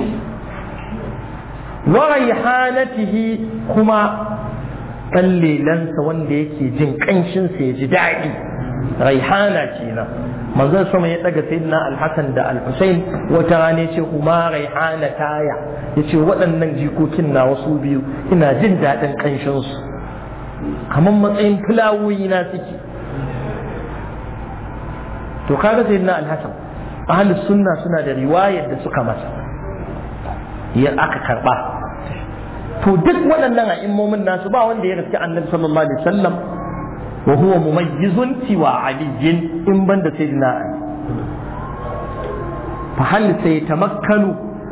[SPEAKER 1] wa rayhanatihi kuma kallelansa wanda yake jin kanshin sa ya ji daɗi, raihana kenan. manzon sama ya daga sayyidina al-Hasan da al-Husain wata rana yace kuma raihana taya, yace waɗannan jikokin na wasu biyu ina jin daɗin kanshin su kamar matsayin fulawoyi na suke. to kaga sayyidina al-Hasan ahlus sunna suna da riwayar da suka masa ya aka karba. to duk waɗannan a'immomin nasu ba wanda ya riski annabi sallallahu alaihi wasallam wa huwa mumayyizun siwa aliyin in banda sayyidina Ali. fa hal sayatamakkanu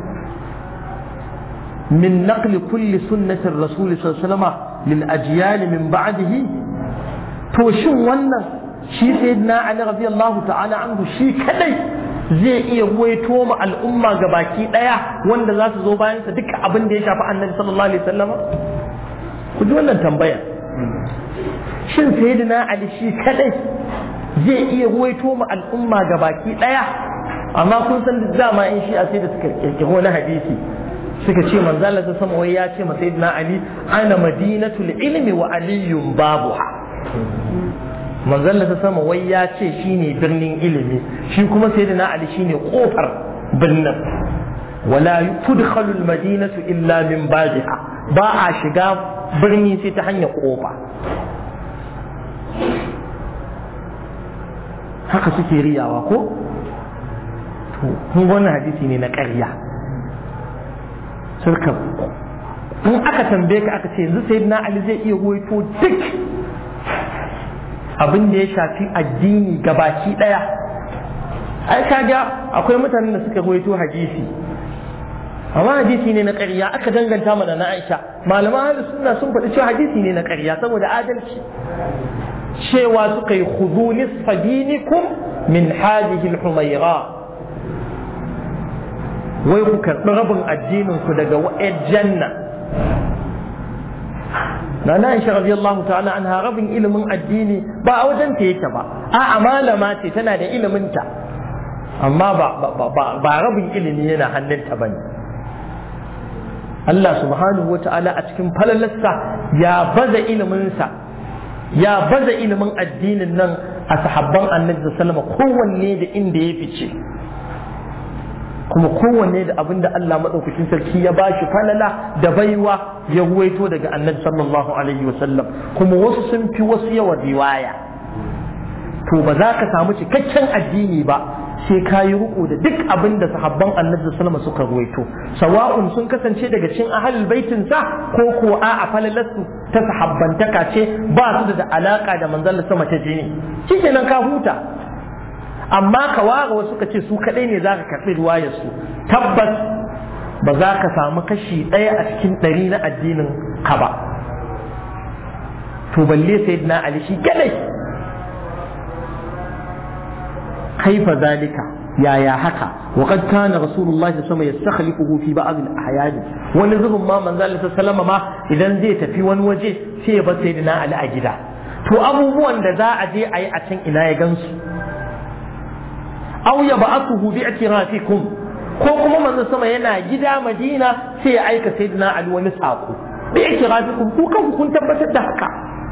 [SPEAKER 1] min naql kulli sunnati ar-rasul sallallahu alaihi wasallam lil ajyal min ba'dihi. to shin wannan shi sayyidina Ali radiyallahu ta'ala anhu shi kadai zai iya ruwaito ma al'umma gabaki daya wanda za su zo bayan sa duka abin da ya shafi annabi sallallahu alaihi wasallam? ku ji wannan tambaya. shin sayyidina Ali shi kadai zai iya ruwaito ma al'umma gabaki daya? amma kun san dama in shi a sai da suka kirkiro wani hadisi suka ce manzo Allah sama wai ya ce ma sayyidina Ali ana madinatul ilmi wa aliyun babuha. manzo Allah sama wai ya ce shine birnin ilimi, shi kuma sayyidina Ali shine kofar birnin. wala tudkhalu al-madinatu illa min babiha, ba a shiga birni sai ta hanyar kofa. haka suke riyawa ko? to kun wannan hadisi ne na ƙarya. sarka in aka tambaye ka aka ce yanzu sayyidina Ali zai iya ruwaito duk abin da ya shafi addini gabaki daya? ai kaga akwai mutanen da suka ruwaito hadisi amma hadisi ne na ƙarya aka danganta mana na Aisha. malaman ahlus sunna sun faɗi cewa hadisi ne na ƙarya saboda adalci, cewa suka yi khudhu nisfa dinikum min hadhihi al-humayra, wai ku karɓi rabin addinin ku daga wa'id janna. na Aisha radiyallahu ta'ala anha rabin ilimin addini ba a wajen ta yake ba, a malama ce tana da ilimin ta, amma ba rabin ilimi yana hannunta bane. Allah subhanahu wa ta'ala a cikin falalarsa ya baza iliminsa, ya baza ilimin addinin nan a sahabban annabi sallallahu alaihi wasallam, kowanne da inda ya fice, kuma kowanne da abin da Allah madaukakin sarki ya bashi falala da baiwa ya ruwaito daga annabi sallallahu alaihi wasallam, kuma wasu sun fi wasu yawan riwaya. to ba za ka samu cikakken addini ba sai ka yi ruku da duk abin da sahabban annabi sallallahu alaihi wasallam suka ruwaito, sawa'un sun kasance daga cikin ahlul baitin sa ko ko a falalarsu ta sahabbantaka ce ba su da alaka da manzon sama ta jini, shikenan ka huta. amma ka ware wasu ka ce su kadai ne zaka karbi riwayar su, tabbas ba za ka samu kashi ɗaya a cikin 100 na addinin ka ba. to balle sayyidina Ali shi kadai, kaifa zalika, yaya haka? وقد كان رسول الله صلى الله عليه وسلم يستخلفه في بعض الأحيان. wani zubin ma manzo Allah sallallahu alaihi ma idan zai tafi wani waje sai ya bar sayyidina Ali a gida. to abubuwan da za a je a yi a can ina ya gansu? aw yab'athuhu bi'tirafikum, ko kuma manzo sama yana gida Madina sai ya aika sayyidina Ali wani sako bi'tirafikum, ku kanku kun tabbatar da haka.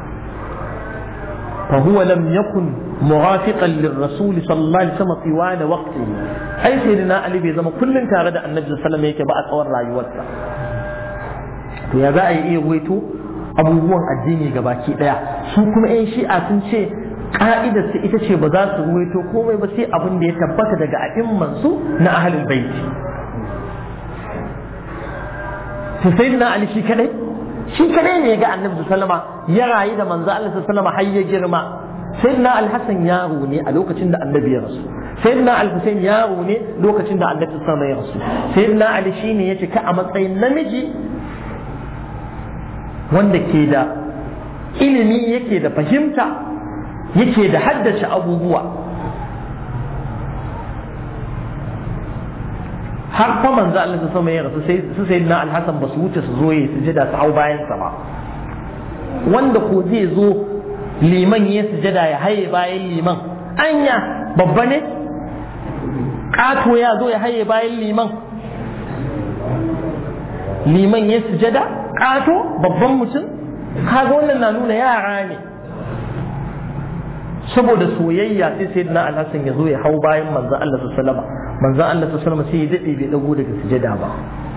[SPEAKER 1] فهو لم يكن مرافقا للرسول صلى الله عليه وسلم طوال وقته. أي سيدنا علي بي زما كلن tare da Annabi sallallahu alaihi wasallam yake ba a tsawon rayuwarsa. to ya za a yi iya waito abubuwan addini gabaki daya? su kuma ƴan Shi'a sun ce ka'idar su ita ce ba za su ruwaito komai ba sai abin da ya tabbata daga a'imman su na ahlul baiti. to sayyidina Ali shi kadai ne ga annabi sallama ya rayu da manzo Allah sallama har ya girma. sayyidina Al-Hasan yaro ne a lokacin da annabi ya rasu, sayyidina Al-Husayn yaro ne lokacin da annabi sallama ya rasu. sayyidina Ali shine ya cika a matsayin namiji wanda ke da ilimi, yake da fahimta, yake da haddace abubuwa. har fa manzo Allah ta sama ya rasu sai su sayyidina Al-Hasan ba su wuce su zo yi sujada su hau bayan sa ba. wanda ko zai zo liman ya sujada ya haye bayan liman, anya babba ne? Kato ya zo ya haye bayan liman ya sujada, kato babban mutum, kaga wannan na nuna yara ne. saboda soyayya sai sayyidina Al-Hasan ya zo ya hau bayan manzon Allah sallallahu alaihi wasallam, manzon Allah sallallahu alaihi wasallam sai ya dade bai dago daga sujada ba.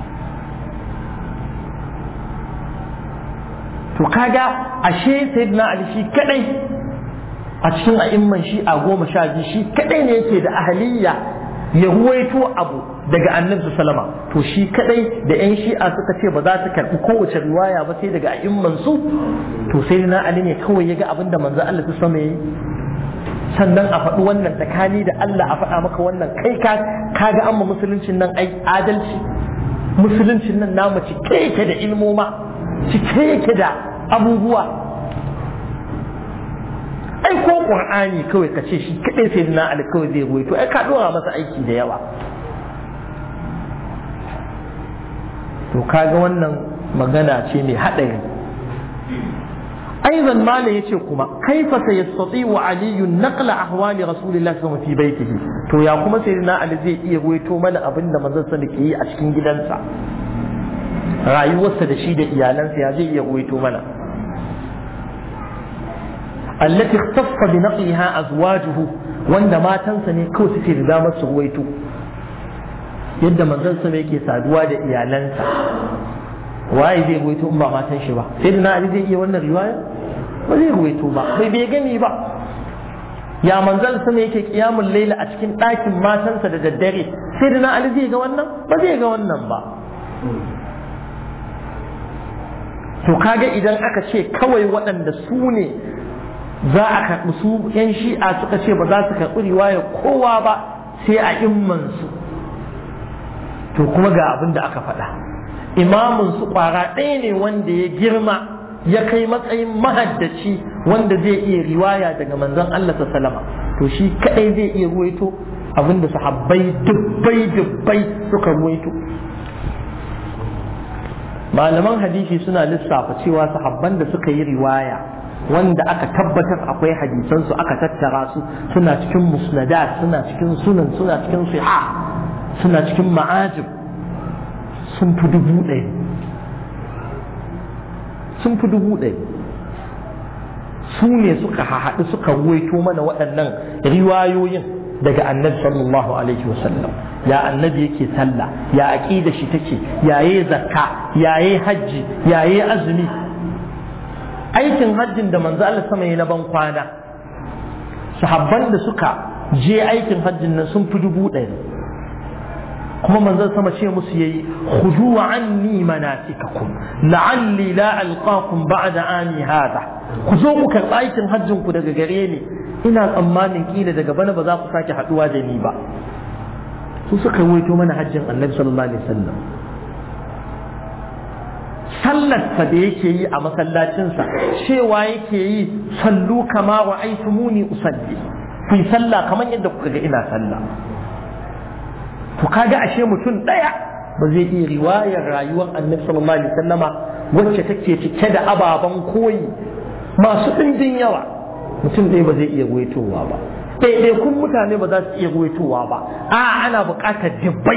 [SPEAKER 1] to kaga ashe sayyidina Ali shi kadai a cikin a'imman shi a 12 shi kadai ne yake da ahliya ya ruwaito abu daga annabi sallama. to shi kadai da yan shi'a suka ce ba za su karbi kowace riwaya ba sai daga a'imman su. to sayyidina Ali ne kawai ya ga abinda manzon Allah sallallahu alaihi wasallam yayi, sannan a faɗi wannan tsakani da Allah, a faɗa maka wannan kai ka ga amma musuluncin nan ai adalci. musuluncin nan namu cike yake da ilmoma, cike yake da abubuwa. ai ko Qur'ani kawai ka ce shi kadai sai na Ali kawai zai ruwaito, ai ka dora masa aiki da yawa. to kaga wannan magana ce mai haɗari. أيضا ما لا يشكما كيف سيستطيع علي نقل أحوال رسول الله صلى الله عليه وسلم في بيته. تو يا كما سيدنا علي زي يغويتو من أبن من ذلك أشكين جدنسا rayuwarsa da shi da iyalansa ya zai iya ruwaito mana. allati ikhtaffa bi naqliha azwajuhu, wanda matansa ne kawai suke da damar su ruwaito yadda manzon sa yake saduwa da iyalansa. waye zai ruwaito in ba matan shi ba? sai da Ali zai iya wannan riwaya? ba zai ruwaito ba, bai gani ba. ya manzon sa yake qiyamul layl a cikin ɗakin matansa da daddare, sai da Ali zai ga wannan? ba zai ga wannan ba. to kaga idan aka ce kawai waɗanda su ne za a karɓi, su yan shi'a suka ce ba za su karɓi riwaya kowa ba sai a immansu, to kuma ga abin da aka faɗa. imamun su ƙwara ɗaya ne wanda ya girma ya kai matsayin mahaddaci wanda zai iya riwaya daga manzon Allah sallama, to shi kaɗai zai iya ruwaito abin da sahabbai dubbai suka ruwaito. malaman hadisi suna lissafa cewa sahabban da suka yi riwaya wanda aka tabbatar akwai hadisansu aka tattara su, suna cikin musnadat, suna cikin sunan, suna cikin sihah, suna cikin ma'ajib, sun fi 1,000. su ne suka haɗu suka ruwaito mana waɗannan riwayoyin daga annabi sallallahu alaihi wasallam. ya annabi yake sallah, ya aqida shi take, yayi zakka, yayi hajji, yayi azumi. aikin hajjin da manzo Allah sama na ban kwana, sahabban da suka je aikin hajjin nan sun fi 1,000. kuma manzo sama ce musu yayi khudu anni manasikakum la'alli la alqakum ba'da ani hada, ku zo ku karɓi aikin hajjin ku daga gare ni, ina tsammanin kila daga bana ba za ku sake haɗuwa da ni ba. su suka waito mana hajjin annabi sallallahu alaihi wasallam. sallarsa da yake yi a masallacinsa cewa yake yi sallu kama wa aitumuni usalli, ku yi sallah kamar yadda kuka ga ina sallah. to kaga ashe mutum daya ba zai iya riwayar rayuwar annabi sallallahu alaihi wasallama wacce take cike da ababen koyi masu ɗimbin yawa, mutum ɗaya ba zai iya ruwaitowa ba. ɗaiɗaikun mutane ba za su iya ruwaitowa ba, ana buƙatar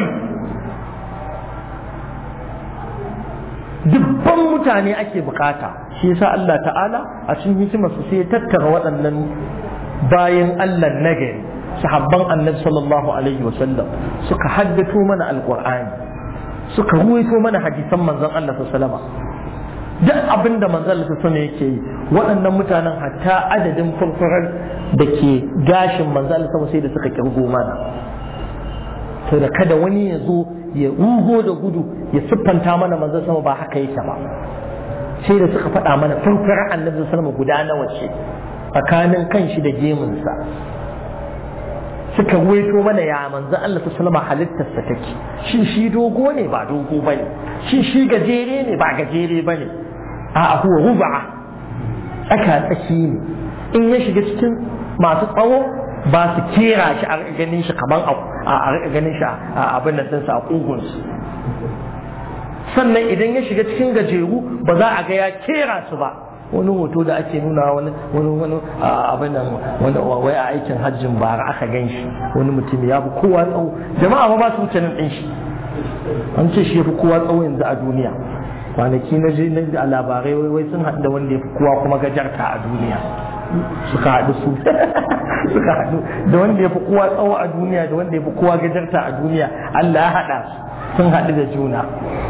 [SPEAKER 1] dubban mutane ake buƙata. shi yasa Allah ta'ala a cikin hikimarsa sai ya tattara waɗannan bayan Allah nagari, sahabban annabi sallallahu alaihi wasallam, suka haddato mana alqur'ani, suka ruwaito mana hadisan manzon Allah sallallahu alaihi wasallam. duk abin da manzon Allah sallallahu alaihi wasallam yake yi, waɗannan mutanen hatta adadin furfurar da ke gashin manzo Allah sama sai da suka kirgo mana to da kada wani ya zo ya rugo da gudu ya siffanta mana manzo sama ba haka yake ba sai da suka faɗa mana farkar annabi sallallahu guda nawa ce tsakanin kanshi da gemunsa suka waito mana ya manzo Allah sallallahu halittarsa take shi dogo ne ba dogo bane shi gajere ne ba gajere bane a huwa ruba'a tsaki ne in ya shiga cikin masu tsawo ba su kera shi a ganin shi kaman a ganin shi a abin nan ɗinsa a ƙugunsu sannan idan ya shiga cikin gajeru ba za a ga ya kera su ba wani hoto da ake nuna wani abin nan wai a aikin hajjin bara aka gan shi wani mutum ya fi kowa tsawo jama'a ba su wuce nan ɗin shi an ce shi ya fi kowa tsawo yanzu a duniya kwanaki na je a labarai wai sun haɗu da wanda ya fi kowa kuma gajarta a duniya suka haɗu suka haɗu da wanda ya fi kowa tsawo a duniya da wanda ya fi kowa gajarta a duniya Allah ya haɗa sun haɗu da juna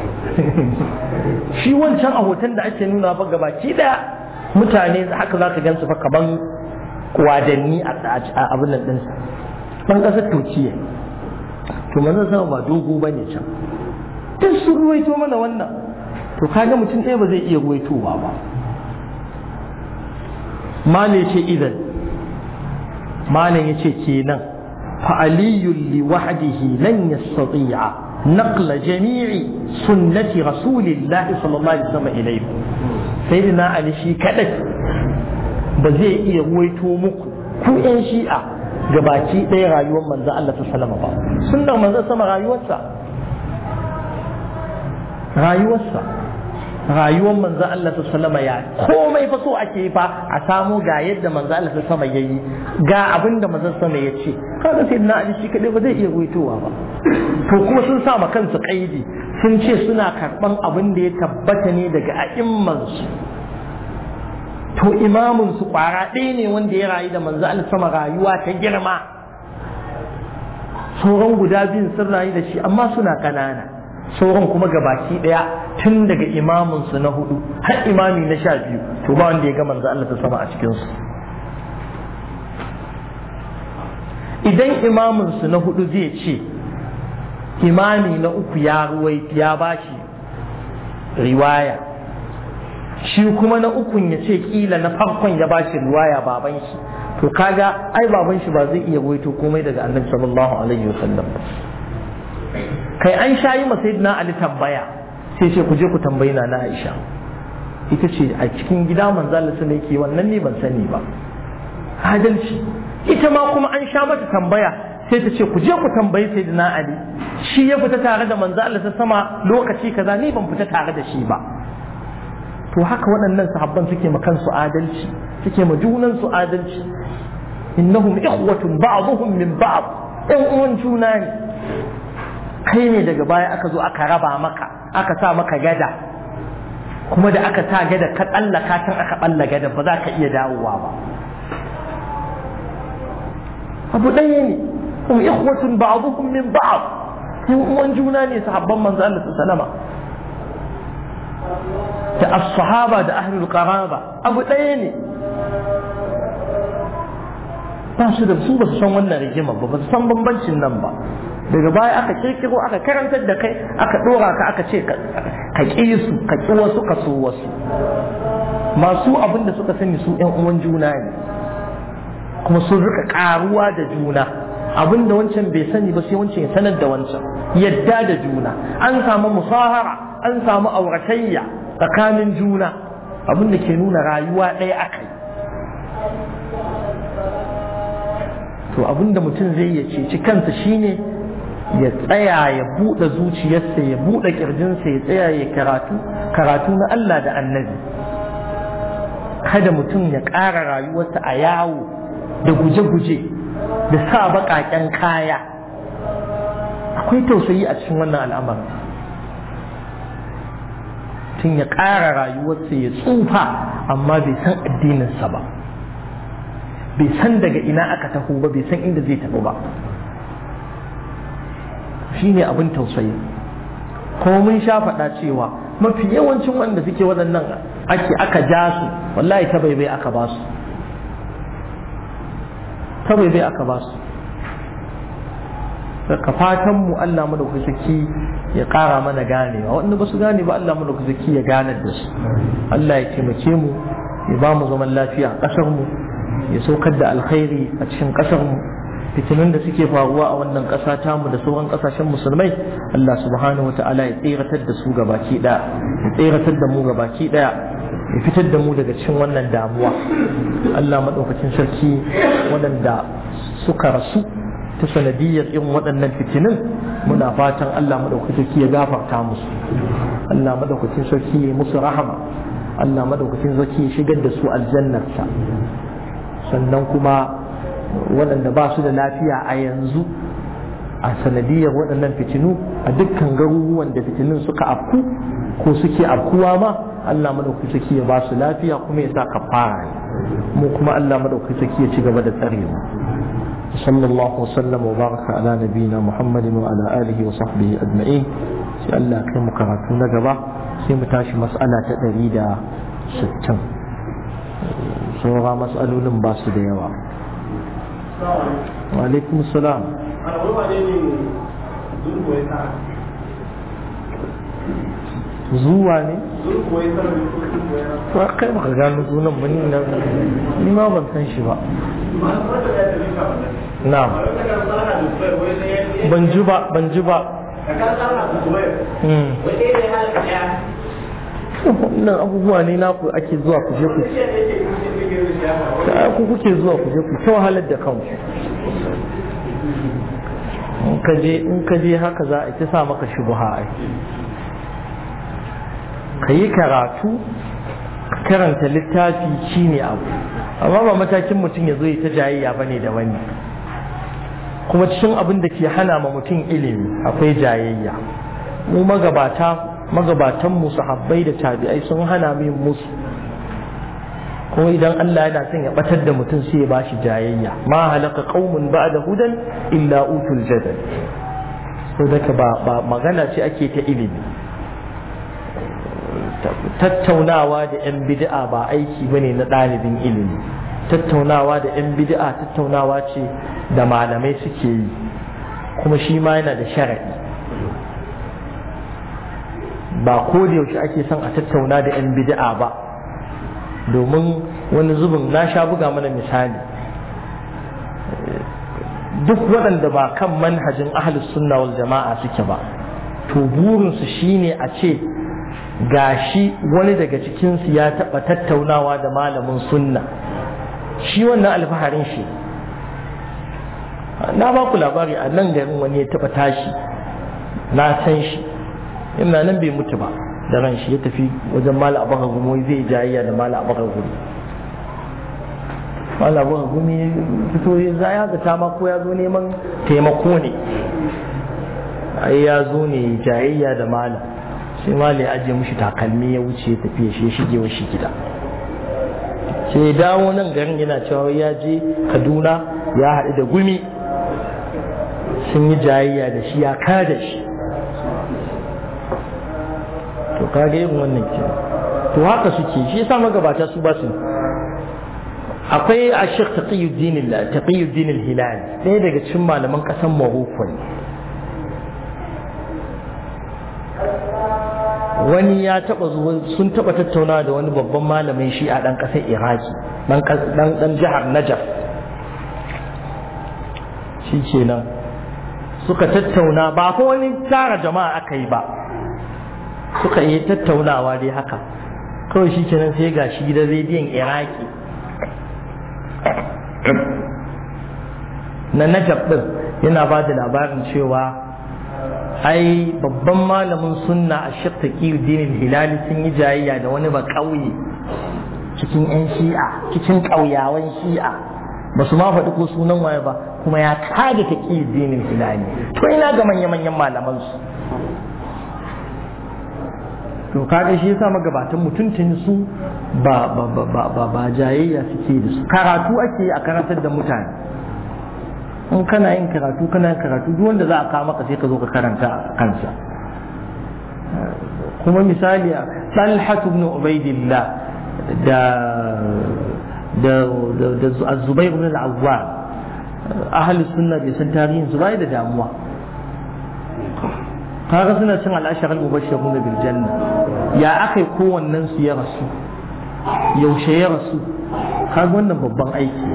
[SPEAKER 1] shi wancan a hoton da ake nuna ba gabaki ɗaya mutane haka za ka gansu fa kaman wadanni a abin nan ɗinsa ɗan ƙasar Turkiyya to manzon sama ba dogo ba ne can duk sun ruwaito mana wannan to kaga mutum ɗaya ba zai iya ruwaitowa ba malai ce idan malai ya ce kenan fa'aliyun li wahdihi lan yastati'a naqla jami'i sunnati rasulillahi sallallahu alaihi wasallam ilayhi sayyidina ali shi kadai ba zai iya ruwaito muku ku yan shi'a gabaki ɗaya rayuwar manzon Allah sallallahu alaihi wasallam ba sunnar manzon sama rayuwar manzon Allah sallama ya komai fa so ake fa a samu ga yadda manzon Allah sallama yayi ga abinda manzon sama ya ce kaga sai na Ali shi kadai ba zai iya ruwaitowa ba to kuma sun sa ma kansu kaidi sun ce suna karban abin da ya tabbata ne daga a'imman su to imamun su kwara ɗaya ne wanda ya rayu da manzon Allah sama rayuwa ta girma sauran guda biyun sun rayu da shi amma suna kanana sauran kuma gabaki daya tun daga imaminsu na 4 har imami na 12 to ba wanda ya ga manzo Allah ta sama a cikin su idan imaminsu na 4 zai ce imami na 3 ya bashi riwaya shi kuma na 3 ya ce kila na farkon ya bashi riwaya baban shi to kaga ai baban shi ba zai iya waito komai daga Annabi sallallahu alaihi wasallam kai an shayi ma sayyidina Ali tambaya sai ce ku je ku tambayi na Aisha ita ce a cikin gida manzo Allah sai yake wannan ne ban sani ba adalci ita ma kuma an sha mata tambaya sai ta ce ku je ku tambayi sayyidina Ali shi ya fita tare da manzo Allah sama lokaci kaza ni ban fita tare da shi ba to haka waɗannan sahabban suke ma kansu adalci suke ma junan su adalci innahum ikhwatun ba'dhum min ba'd ɗan uwan juna ne kai ne daga baya aka zo aka raba maka aka sa maka gada kuma da aka sa gada ka tsallaka can aka balla gada ba za ka iya dawowa ba abu ɗaya ne kuma ikhwatun ba'dhum min ba'd ɗan uwan juna ne sahabban manzo Allah sallama da as-sahaba da ahlul qaraba abu ɗaya ne ba su ba su san wannan rigima ba su san bambancin nan ba daga baya aka kirkiro aka karantar da kai aka dora ka aka ce ka ƙi su ka ƙi wasu ka so wasu masu abin da suka sani su ƴan uwan juna ne kuma sun rika karuwa da juna abin da wancan bai sani ba sai wancan ya sanar da wancan yadda da juna an samu musahara an samu auratayya tsakanin juna abin da ke nuna rayuwa ɗaya akai to abin da mutum zai ya ceci kansa shine ya tsaya ya buɗe zuciyarsa ya buɗe ƙirjinsa ya tsaya ya karatu na Allah da annabi kada mutum ya ƙara rayuwarsa a yawo da guje-guje da sa baƙaƙen kaya akwai tausayi a cikin wannan al'amarin mutum ya ƙara rayuwarsa ya tsufa amma bai san addininsa ba bai san daga ina aka taho ba bai san inda zai tafi ba shi ne abin tausayi kuma mun sha faɗa cewa mafi yawancin wanda suke waɗannan aka ja su wallahi ta bai aka ba su kawai zai aka ba su. Daga fatan mu Allah madaukaki ya ƙara mana ganewa, wanda ba su gane ba Allah madaukaki ya ganar da su. Allah ya taimake mu, ya ba mu zaman lafiya a ƙasar mu, ya saukar da alkhairi a cikin ƙasar mu. Fitinun da suke faruwa a wannan ƙasa tamu da sauran ƙasashen musulmai, Allah subhanahu wa ta'ala ya tseratar da su gabaki ɗaya, ya tseratar da mu gabaki ɗaya, ya fitar da mu daga cikin wannan damuwa. Allah maɗaukacin sarki waɗanda suka rasu ta sanadiyyar irin waɗannan fitinin, muna fatan Allah maɗaukacin sarki ya gafarta musu, Allah maɗaukacin sarki ya musu rahama, Allah maɗaukacin sarki ya shigar da su aljannarsa. Sannan kuma waɗanda ba su da lafiya a yanzu a sanadiyar waɗannan fitinu a dukkan garuruwan da fitinin suka afku ko suke afkuwa ma, Allah madaukakin sarki ya ba su lafiya kuma ya sa kafara, mu kuma Allah madaukakin sarki ya ci gaba da tsare mu. Sallallahu wasallam wa baraka ala nabiyina Muhammadin wa ala alihi wa sahbihi ajma'in. Sai Allah ya kai mu karatu na gaba, sai mu tashi mas'ala ta 160. Saura mas'alolin ba su da yawa. Wa alaikum salam. Zuwa ne? Ba kai baka gano sunan ba, ni ma ban san shi ba. Na ban ji ba wannan abubuwa ne naku ake zuwa ku je ku kuke zuwa ku je ku ta wahalar da kanku. In ka je haka za a ta sa maka shubha ai. Ka yi karatu, karanta littafi shine abu, amma ba matakin mutum ya zo ya ta jayayya bane da wani. Kuma cikin abin da ke hana ma mutum ilimi akwai jayayya. Mu magabatan mu sahabbai da tabi'ai sun hana mu yin musu. Kuma idan Allah yana son ya batar da mutum sai ya bashi jayayya. Ma halaka qaumun ba'da hudan illa utul jadal. So daga ba magana ce ake ta ilimi. Tattaunawa da 'yan bid'a ba aiki bane na ɗalibin ilimi. Tattaunawa da 'yan bid'a tattaunawa ce da malamai suke yi, kuma shi ma yana da sharaɗi. Ba ko da yaushe ake son a tattauna da 'yan bid'a ba, domin wani zubin na sha buga mana misali, duk waɗanda ba kan manhajin ahlus sunna wal jama'a suke ba, to burinsu shine a ce gashi wani daga cikinsu ya taɓa tattaunawa da malamin sunna, shi wannan alfaharin shi. Na ba ku labari a nan garin wani ya taɓa tashi, na san shi, ina nan bai mutu ba da ran shi, ya tafi wajen mala abaka gumi zai jayayya da mala abaka gumi. Mala abaka gumi fito ya zata ma ko ya zo neman taimako ne, ai ya zo ne jayayya da mala. Sai mala ya ajiye mushi takalmi ya wuce ya tafi ya shige wa shi gida. Sai ya dawo nan garin yana cewa ya je Kaduna ya haɗu da gumi, sun yi jayayya da shi, ya kada shi. To kage yin wannan ke, to haka suke, shi yasa magabata su ba su. Akwai a Sheikh Taqiyuddin al-Hilali, ɗaya daga cikin malaman ƙasar Morocco ne. Wani ya taba zuwa, sun taba tattauna da wani babban malamin shi a ɗan ƙasar Iraki, ɗan jihar Najaf. Shi kenan suka tattauna, ba ko wani tara jama'a aka yi ba, suka yi tattaunawa dai haka kawai. Shi kenan sai ga shi gidan rediyon Iraki na Najaf din yana ba da labarin cewa ai babban malamin sunna a Sheikh Taqiyuddin Hilali sun yi jayayya da wani ba ƙauye cikin 'yan shi'a, cikin ƙauyawan shi'a, ba su ma faɗi ko sunan waye ba, kuma ya kada Taqiyuddin Hilali. To ina ga manya-manyan malaman su. To kaga shi yasa magabatan mutuntun su ba jayayya suke da su. Karatu ake a karantar da mutane. In kana yin karatu duk wanda za a kawo maka sai ka zo ka karanta kansa. Kuma misali Talha ibn Ubaidillah da Az-Zubair ibn al-Awwam ahlus sunna bai san tarihin su bai da damuwa. kaga suna cin al'ashar al-mubashshirun bil janna, ya akai kowannen su ya rasu, yaushe ya rasu, kaga wannan babban aiki.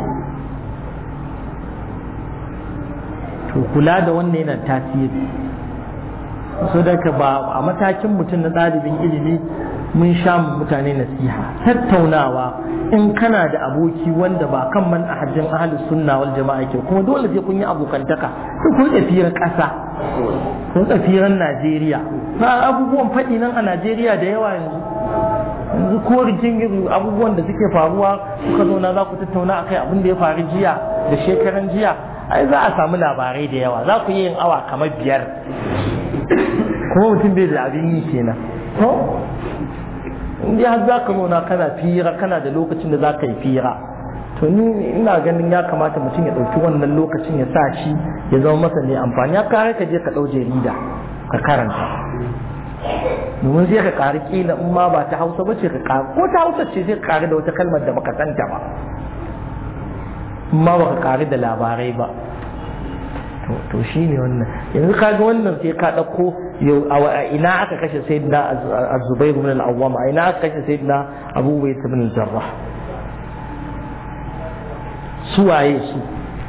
[SPEAKER 1] to kula da wannan yana tasiri. so da ka ba a matakin mutum na ɗalibin ilimi mun sha mutane nasiha, tattaunawa in kana da aboki wanda ba kan man ahajin ahlus sunna wal jama'a ke, kuma dole sai kun yi abokantaka, sai kun tafiran ƙasa, kun tafiran Najeriya. ba abubuwan faɗi nan a Najeriya da yawa yanzu ko rikin abubuwan da suke faruwa kuka zauna za ku tattauna akai abin da ya faru jiya da shekaran jiya, ai za a samu labarai da yawa, za ku yi yin awa kamar 5 kuma mutum bai da abin yi kenan. in dai har za ka nuna kana fira, kana da lokacin da za ka yi fira, to ni ina ganin ya kamata mutum ya ɗauki wannan lokacin ya sa shi ya zama masa mai amfani. ya kare ka je ka ɗau jarida ka karanta, domin sai ka ƙari ƙila in ma ba ta Hausa ba ce ka ƙari, ko ta Hausa ce sai ka ƙari da wata kalmar da baka santa ba, in ma baka ƙari da labarai ba. to shi ne wannan. yanzu kaga wannan sai ka ɗauko a ina aka kashe sayyidina az-Zubair ibn al-Awwam, a ina aka kashe sayyidina Abu Ubayd ibn al-Jarrah, su waye su?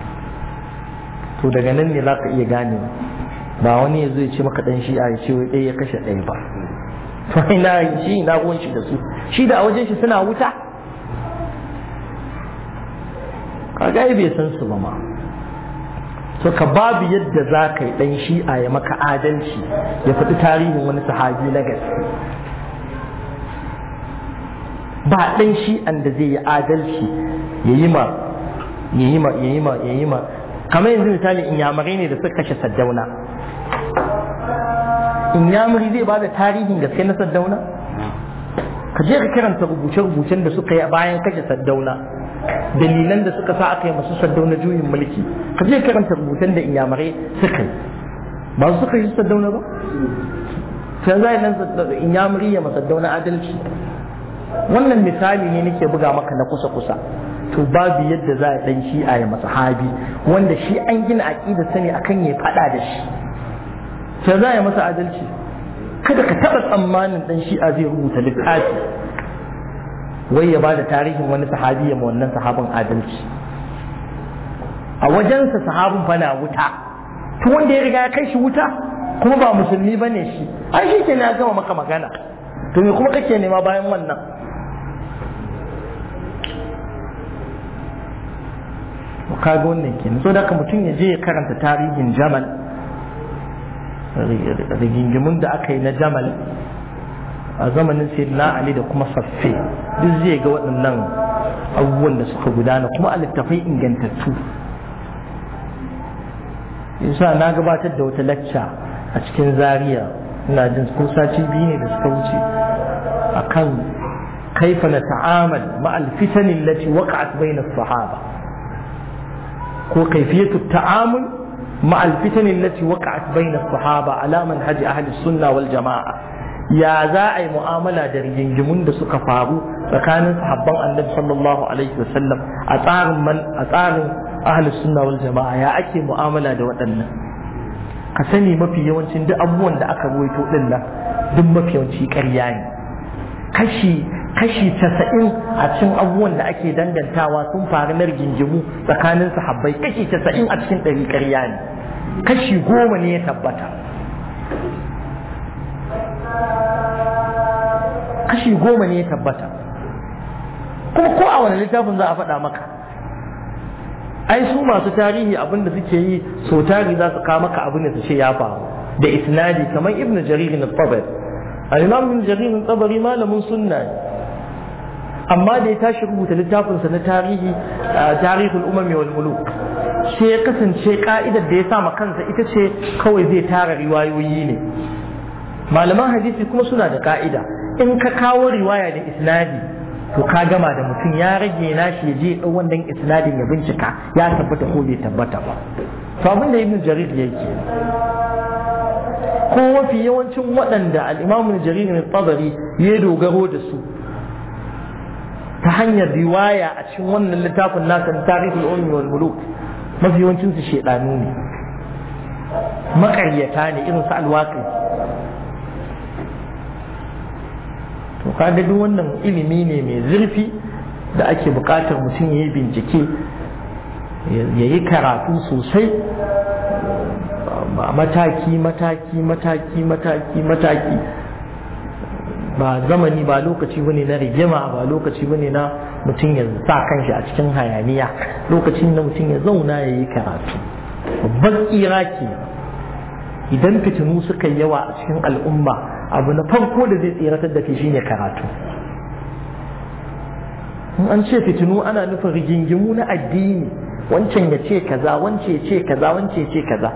[SPEAKER 1] to daga nan ne zaka iya gane, ba wani yazo ya ce maka dan shi'a ya ce wai ɗaya ya kashe ɗaya ba. to ina shi ina ruwan shi da su, shi da a wajen shi suna wuta, kaga bai san su ba ma. so ka babu yadda za ka yi ɗan shi'a ya maka adalci ya faɗi tarihin wani sahabi na gaske. ba ɗan shi'an da zai yi adalci ya yi ma kamar yanzu misali inyamurai ne da suka kashe Saddauna. Inyamuri zai ba da tarihin gaske na Saddauna? ka je ka karanta rubuce-rubucen da suka yi bayan kashe Saddauna, dalilan da suka sa aka yi masu Saddauna juyin mulki. ka je karanta rubutan da inyamurai suka yi, ba su suka yi Saddauna ba? sai zai nan inyamuri ya masa Saddauna adalci. wannan misali ne nake buga maka na kusa-kusa. to babu yadda za a dan shi'a ya masa habi wanda shi an gina aqida sani akan ya fada da shi, sai za a masa adalci. kada ka taba tsammanin dan shi'a zai rubuta littafi wai ya bada tarihin wani sahabi ya ma wannan sahabin adalci. a wajensa sahabin fa na wuta, to wanda ya riga ya kai shi wuta kuma ba musulmi bane shi, ai shi kenan ya gama maka magana. to me kuma kake nema bayan wannan? kaga wannan kenan. so da ka mutum ya je ya karanta tarihin Jamal, rigingimun da aka yi na Jamal a zamanin Sayyidina Ali da kuma Saffe, duk zai ga waɗannan abubuwan da suka gudana kuma a littafai ingantattu. yasa na gabatar da wata lacca a cikin Zaria, ina jin ko sati 2 ne da suka wuce, akan kaifa na ta'amal ma'al fitan allati waqa'at bayna as-sahaba, ko kaifiyatu ta'amul ma'al fitan allati waqa'at bayna as-sahaba ala manhaj ahli as-sunnah wal jama'a. ya za a yi mu'amala da rigingimun da suka faru tsakanin sahabban Annabi sallallahu alaihi wasallam a tsarin ahli sunna wal jama'a, ya ake mu'amala da waɗannan? ka sani mafi yawancin duk abubuwan da aka ruwaito din nan duk mafi yawanci ƙarya ne. kashi 90 a cikin abubuwan da ake dangantawa sun faru na rigingimu tsakanin sahabbai, kashi 90 a cikin 100 ƙarya ne, kashi 10 ne ya tabbata. kashi 10 ne ya tabbata, kuma ko a wani littafin za a faɗa maka. ai su masu tarihi abinda suke yi so tari za su kawo maka abin da su ce ya faru da isnadi, kamar Ibn Jarir al-Tabari. al-Imam Ibn Jarir al-Tabari malamin sunna ne, amma da ya tashi rubuta littafinsa na tarihi, tarihul umami wal muluk, sai ya kasance ka'idar da ya sa ma kansa ita ce kawai zai tara riwayoyi ne. malaman hadisi kuma suna da ka'ida, in ka kawo riwaya da isnadi to ka gama da mutum, ya rage nashi ya je ɗau wannan isnadin ya bincika ya tabbata ko bai tabbata ba. to abin da Ibn Jarir yake, ko mafi yawancin waɗanda al-Imam Ibn Jarir al-Tabari ya dogaro da su ta hanyar riwaya a cikin wannan littafin nasa Tarihul Ummi wal Muluk, mafi yawancinsu shedanu ne, maƙaryata ne irin su alwaƙi. to kaga duk wannan ilimi ne mai zurfi da ake buƙatar mutum ya yi bincike, ya yi karatu sosai, mataki ba zamani ba lokaci bane na rigima, ba lokaci bane na mutum ya sa kanshi a cikin hayaniya, lokacin da mutum ya zauna ya yi karatu. babban tsira ke idan fitinu suka yawa a cikin al'umma, abu na farko da zai tsiratar da ke shine karatu. in an ce fitinu ana nufin rigingimu na addini, wancan ya ce kaza, wancan ya ce kaza, wancan ya ce kaza.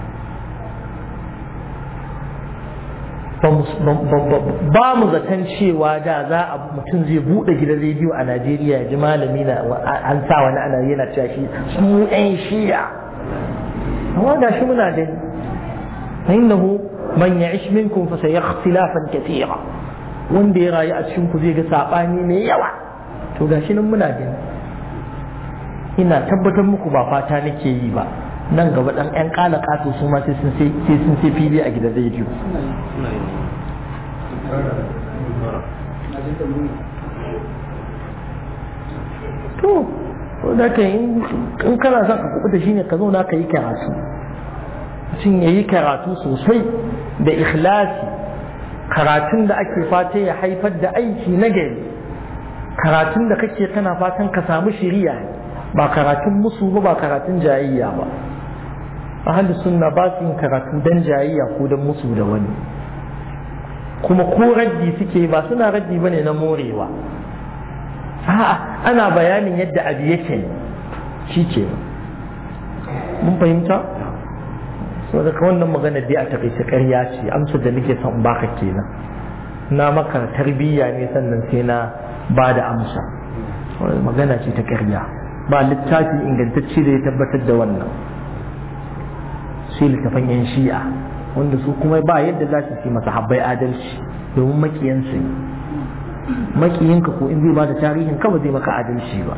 [SPEAKER 1] ba mu zaton cewa da za a mutum zai bude gidan rediyo a Najeriya ya ji malami na an sa wani ana yana cewa shi su ɗan shi'a, amma ga shi muna gani innahu man ya'ish minkum fa sayara ikhtilafan kathira, wanda ya rayu a cikin ku zai ga sabani mai yawa. to gashi nan muna gani, ina tabbatar muku ba fata nake yi ba, nan gaba dan ƴan kala kato su ma sai sun sai fili a gidan rediyo. to da ka in kana son ka kuɓuta shine ka zauna ka yi karatu, mutum ya yi karatu sosai da ikhlasi, karatun da ake fata ya haifar da aiki na gari, karatun da kake kana fatan ka samu shiriya, ba karatun musu ba karatun jayayya ba. ahli sunna ba su yin karatu dan jayayya ko dan musu da wani, kuma ko raddi suke ba suna raddi bane na morewa, a'a ana bayanin yadda abu yake shi ke. mun fahimta? so daga wannan magana dai a takaice ƙarya ce, amsar da nake son baka kenan, na maka tarbiyya ne sannan sai na ba da amsa. magana ce ta ƙarya, ba littafi ingantacce da ya tabbatar da wannan, sai littafan yan shi'a wanda su kuma ba yadda za su yi masa habbai adalci, domin makiyansu makiyinka ko in zai ba da tarihin ka ba zai maka adalci ba.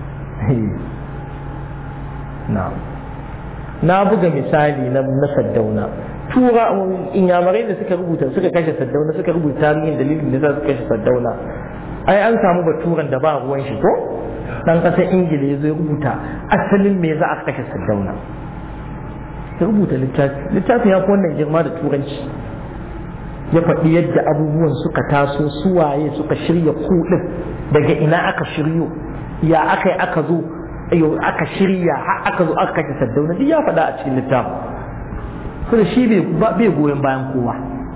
[SPEAKER 1] na buga misali na Saddauna, tura inyamarai da suka kashe Saddauna, suka rubuta tarihin dalilin da za su kashe Saddauna. ai an samu baturan da ba ruwan shi ko dan kasar Ingila ya zo ya rubuta asalin me za a kashe Saddauna, ya rubuta littafin ya fi wannan girma da turanci, ya faɗi yadda abubuwan suka taso, suwaye suka shirya kuɗin, daga ina aka shiryo, ya aka yi aka zo aka shirya har aka zo aka kashe Saddauna, duk ya faɗa a cikin littafin. kuma shi bai goyon bayan kowa.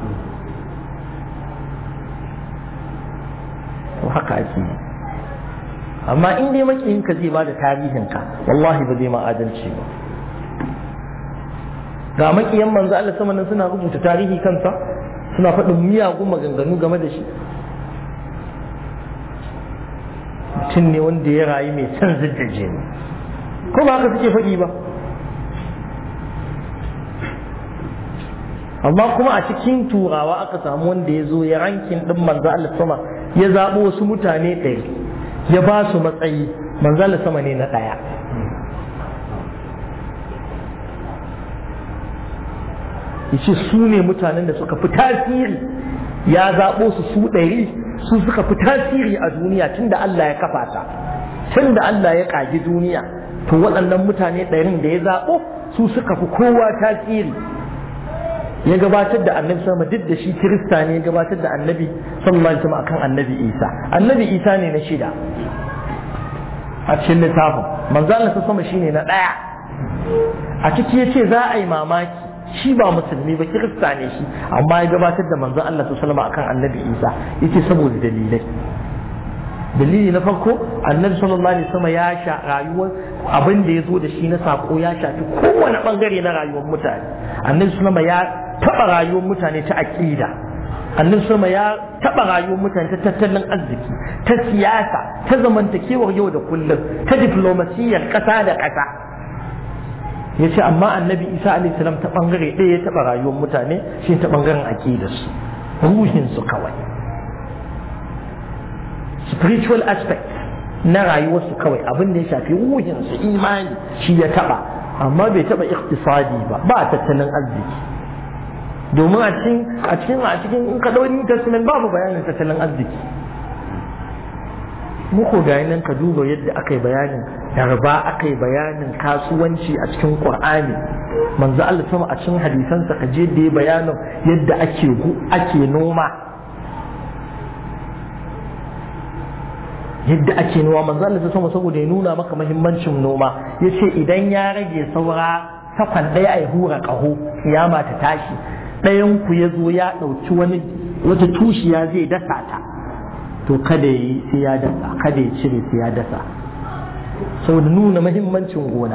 [SPEAKER 1] to haka ake yi, amma in dai makiyinka zai ba da tarihinka wallahi ba zai ma adalci ba. ga makiyan manzo Allah sama nan suna rubuta tarihi kansa, suna faɗin miyagun maganganu game da shi. mutum ne wanda ya rayu mai son ziddaje ne, ko ba haka suke faɗi ba? amma kuma a cikin turawa aka samu wanda ya zo ya rankin ɗin manzo Allah sama, ya zaɓo wasu mutane ɗaya ya ba su matsayi, manzo Allah sama ne na ɗaya. yace su ne mutanen da suka fi tasiri, ya zaɓo su 100 su suka fi tasiri a duniya tunda Allah ya kafa ta, tunda Allah ya ƙagi duniya, to waɗannan mutane 100 da ya zaɓo su suka fi kowa tasiri. ya gabatar da annabi sama, duk da shi kirista ne, ya gabatar da annabi sallallahu alaihi wasallam akan annabi Isa. annabi Isa ne na 6 a cikin littafin, manzo Allah sama shine na 1 a ciki. yace za a yi mamaki, shi ba musulmi ba, kirista ne shi, amma ya gabatar da manzon Allah sallallahu alaihi wasallam akan annabi Isa. yace saboda dalilai. dalili na farko, annabi sallallahu alaihi wasallam ya sha rayuwar abin da ya zo da shi na sako, ya shafi kowane bangare na rayuwar mutane. annabi sallallahu alaihi wasallam ya taba rayuwar mutane ta aqida, annabi sallallahu alaihi wasallam ya taba rayuwar mutane ta tattalin arziki, ta siyasa, ta zamantakewar yau da kullum, ta diplomasiyyar kasa da kasa. ya ce amma annabi Isa alaihi salam ta bangare ɗaya ya taɓa rayuwar mutane, shi ta bangaren aƙidarsu, ruhinsu kawai, spiritual aspect na rayuwarsu kawai, abin da ya shafi ruhinsu, imani shi ya taɓa. amma bai taɓa iktisadi ba tattalin arziki, domin a cikin in ka ɗau New Testament babu bayanin tattalin arziki. Muku ga nan ka duba yadda aka yi bayanin riba, aka yi bayanin kasuwanci a cikin Qur'ani. Manzo Allah sama a cikin hadisansa ka je da bayanin yadda ake noma, yadda ake noma. Manzo Allah sama saboda ya nuna maka muhimmancin noma yace idan ya rage saura sakwan ɗaya ai hura ƙaho kiyama ta tashi, ɗayan ku ya zo ya ɗauki wata tushiya zai dasa ta, to kada yi sai ya dasa, kada ya cire sai ya dasa, saboda nuna mahimmancin gona.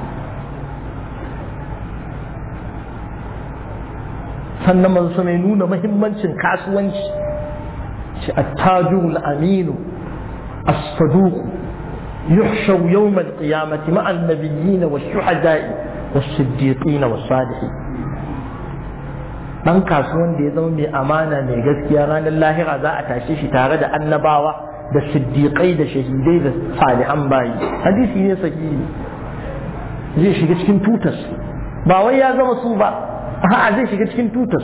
[SPEAKER 1] Sannan manzo mai nuna mahimmancin kasuwanci, shi at-tajirul aminu as-saduq yuhshaw yawm al-qiyamati ma'a an-nabiyyin wash-shuhada'i wash-siddiqin was-salihin. Dan kasuwan da ya zama mai amana mai gaskiya ranar lahira za a tashe shi tare da annabawa da siddiqai da shahidai da salihan bayi. Hadisi ne sahihi, zai shiga cikin tutas, ba wai ya zama su ba, a'a zai shiga cikin tutas.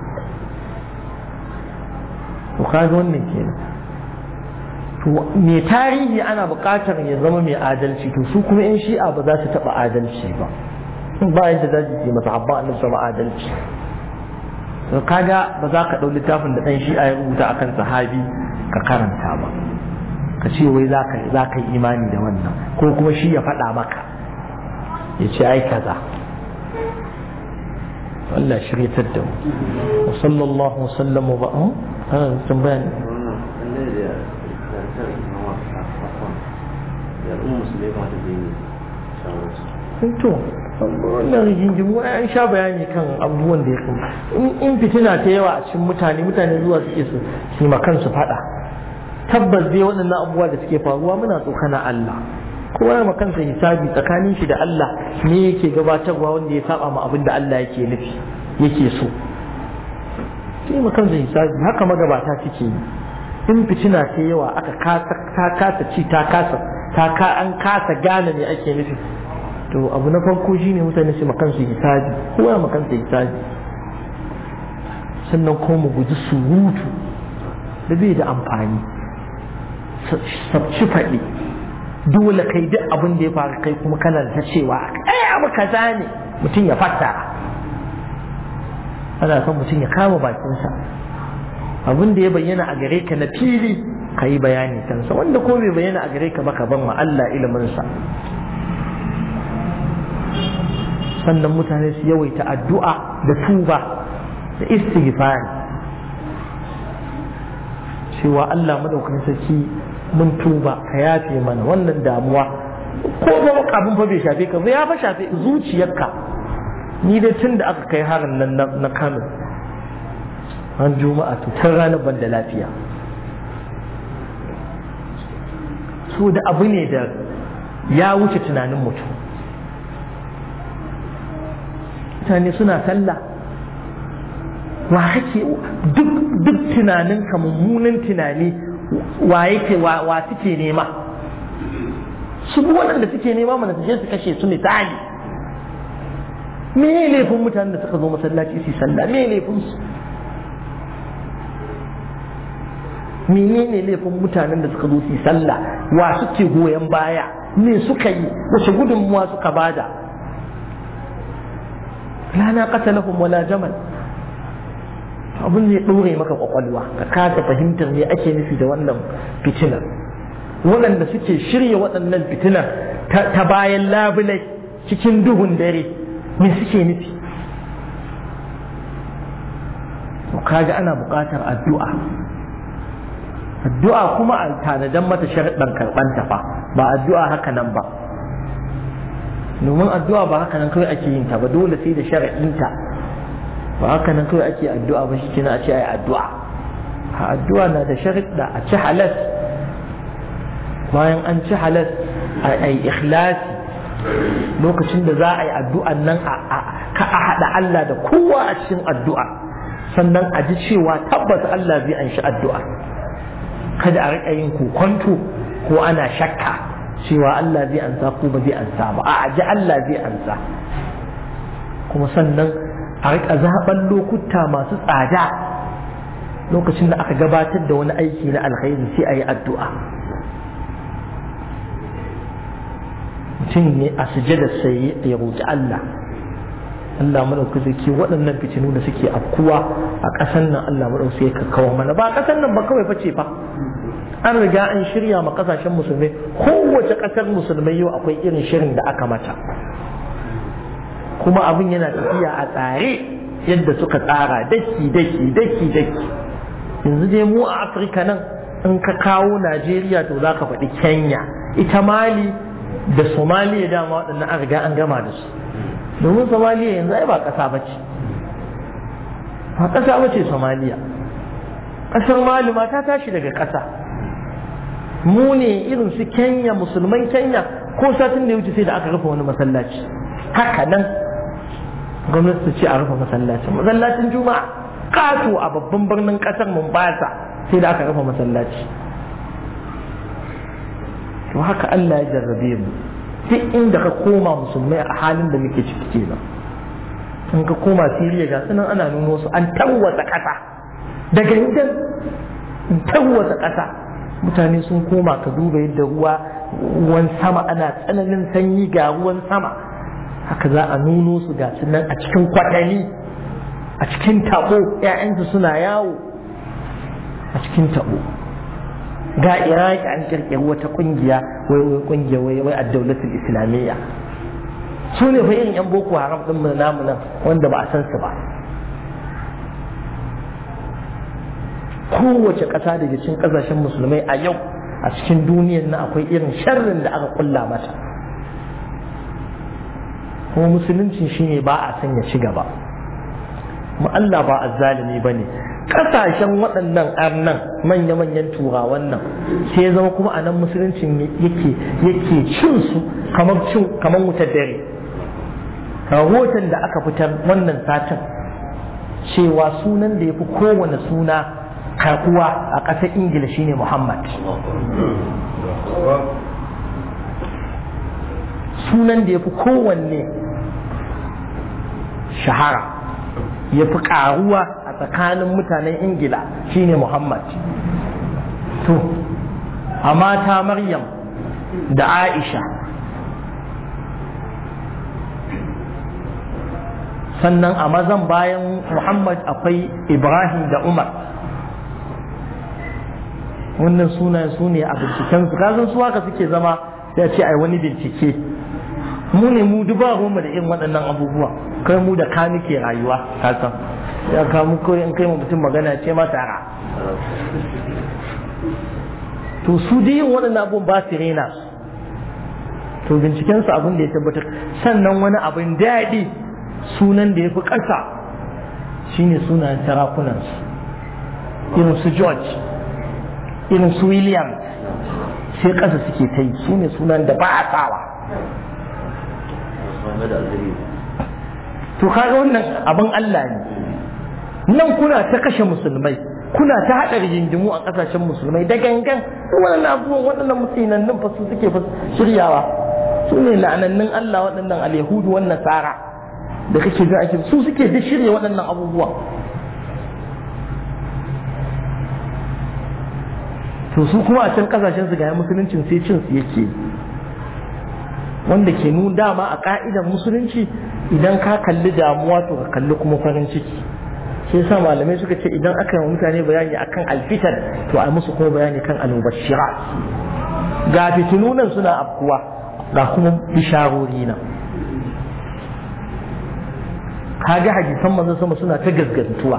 [SPEAKER 1] to kaga wannan kenan. To mai tarihi ana buƙatar ya zama mai adalci, to su kuma in shi'a ba za su taɓa adalci ba yadda za su yi masa habba annabi sama adalci. to kaga ba za ka ɗau littafin da ɗan shi'a ya rubuta akan sahabi ka karanta ba, ka ce wai za ka yi imani da wannan, ko kuma shi ya faɗa maka ya ce ai kaza. Allah shiryatar da mu. Wa sallallahu wa sallam wa ba'a tambaya ne. To wannan rigingimu an sha bayani kan abubuwan da ya kuma in fitina ta yawa a cikin mutane zuwa suke su ma kansu fada. Tabbas dai waɗannan abubuwa da suke faruwa muna tsokana Allah, kowa ya kansa hisabi tsakanin shi da Allah ne yake gabatarwa wanda ya saba ma abin da Allah yake nufi yake so, sai ma kansa hisabi. Haka magabata suke yi. In fitina ta yawa aka kasa ci an kasa gane me ake nufi, to abu na farko shine mutane su makansu hisabi, kowa ya makansa hisabi. Sannan kuma mu guji surutu da bai da amfani, sabci faɗi. Dole kai duk abin da ya faru kai kuma kana da cewa abu kaza ne, mutum ya fassara. Ana son mutum ya kama bakinsa, abin da ya bayyana a gare ka na fili ka yi bayani kansa, wanda ko bai bayyana a gare ka ba ka ban wa Allah iliminsa. Sannan mutane su yawaita addu'a da tuba da istighfari, cewa Allah madaukakin sarki mun tuba ka yafe mana wannan damuwa, ko ba abin fa bai shafe ka ba, ya fa shafe zuciyarka. Ni dai tun da aka kai harin nan na Kano an Juma'a to tun ranar ban da lafiya, so da abu ne da ya wuce tunanin mutum. Mutane suna sallah, wa kake duk tunanin ka mummunan tunani wa yake wa suke nema, su waɗanda suke nema mana su je su kashe su misali. Me ne laifin mutanen da suka zo masallaci su sallah? Me ne laifin su? Menene laifin mutanen da suka zo su sallah? Wa suke goyon baya? Me suka yi? Wace gudunmuwa suka bada? La na qatalahum wala jamal. Abin zai ɗore maka kwakwalwa, ka kasa fahimtar me ake nufi da wannan fitinar. Waɗanda suke shirya waɗannan fitinar ta bayan labulai cikin duhun dare, me suke nufi? To kaga ana buƙatar addu'a. Addu'a kuma a tanadan mata sharaɗin karɓan fa, ba addu'a haka nan ba. Domin addu'a ba haka nan kawai ake yin ta ba, dole sai da sharaɗinta. Ba haka nan kawai ake addu'a ba shi kina a ce ai addu'a. Addu'a na da sharaɗa, a ci halas, bayan an ci halas a yi ikhlasi. Lokacin da za a yi addu'an nan ka a haɗa Allah da kowa a cikin addu'a, sannan a ji cewa tabbas Allah zai anshi addu'a. Kada a riƙa yin kokonto ko ana shakka cewa Allah zai ansa ko ba zai ansa ba, a ji Allah zai ansa. Kuma sannan a riƙa zaɓen lokuta masu tsada, lokacin da aka gabatar da wani aiki na alkhairi sai a yi addu'a. Mutum ne a sujada sai ya roƙi Allah, Allah maɗaukaki waɗannan fitinu da suke afkuwa a ƙasar nan Allah maɗaukaki ya kawo mana, ba ƙasar nan ba kawai face fa, an riga an shirya ma ƙasashen musulmai, kowace ƙasar musulmai yau akwai irin shirin da aka mata, kuma abin yana tafiya a tsare yadda suka tsara daki. Yanzu dai mu a Afirka nan in ka kawo Najeriya to za ka faɗi Kenya, ita Mali da Somaliya dama waɗannan an riga an gama da su, domin Somaliya yanzu ai ba ƙasa bace Somaliya. Ƙasar Mali ma ta tashi daga ƙasa. Mu ne irin su Kenya, musulman Kenya, ko satin da ya wuce sai da aka rufe wani masallaci, haka nan gwamnati ta ce a rufe masallacin Juma'a kato a babban birnin ƙasar Mombasa, sai da aka rufe masallaci. To haka Allah ya jarrabe mu, duk inda ka koma musulmai a halin da muke ciki kenan. In ka koma Siriya ga sunan ana nuno su an tarwatsa ƙasa da gangan, in tarwatsa ƙasa, mutane sun koma, ka duba yadda ruwan sama ana tsananin sanyi ga ruwan sama, haka za a nuno su ga sunan a cikin kwaɗani, a cikin taɓo, 'ya'yansu suna yawo a cikin taɓo. Ga Iraki an kirkiri wata kungiya wai ad-dawlatul islamiyya, su ne fa irin yan boko haram din mu namu nan wanda ba a san su ba. Kowace ƙasa daga cikin ƙasashen musulmai a yau a cikin duniyar nan akwai irin sharrin da aka kulla mata, kuma musulunci shine ba a san ya ci gaba. Mu Allah ba azzalimi bane. Kasashen waɗannan arnan manya-manyan turawan nan sai zama kuma a nan musuluncin yake cin su kamar wutar dare. Rahoton da aka fitar wannan satin cewa sunan da ya fi kowane suna karɓuwa a ƙasar Ingila shine Muhammad. Sunan da ya fi kowanne shahara, ya fi ƙaruwa tsakanin mutanen Ingila shine Muhammad. To a mata Maryam da Aisha, sannan a mazan bayan Muhammad akwai Ibrahim da Umar. Wannan sunayen su ne a binciken su, kazan su haka suke zama sai ce ai wani bincike. Mu ne mu duba mu da irin waɗannan abubuwa, kai mu da ka muke rayuwa, ka san ya kamu kawai in kai mutum magana ce ma tara. To su da yin waɗannan abubuwan ba su rena su, to bincikensu abin da ya tabbatar. Sannan wani abin daɗi, sunan da ya fi ƙasa shine sunayen sarakunansu, irin su George, irin su William, sai ƙasa suke ta yi, su ne sunan da ba a tsawa. To kaga wannan abin Allah ne. Nan kuna ta kashe musulmai, kuna ta haɗa rigingimu a ƙasashen musulmai da gangan. Waɗannan abubuwan, waɗannan mutanen nan fa su suke shiryawa, su ne la'anannin Allah waɗannan al-Yahudu wan Nasara da kake jin ake, su suke da shirya waɗannan abubuwan. To su kuma a can ƙasashen su ga musuluncin sai cin su yake, wanda ke nuna dama a ka'idar musulunci idan ka kalli damuwa to ka kalli kuma farin ciki. Sai sa malamai suka ce idan aka yi mutane bayani akan alfitan to a musu kuma bayani kan al-mubashshira. Ga fitinunan suna afkuwa, ga kuma bisharori nan. Kaga hadisan manzon sama suna ta gaskantuwa.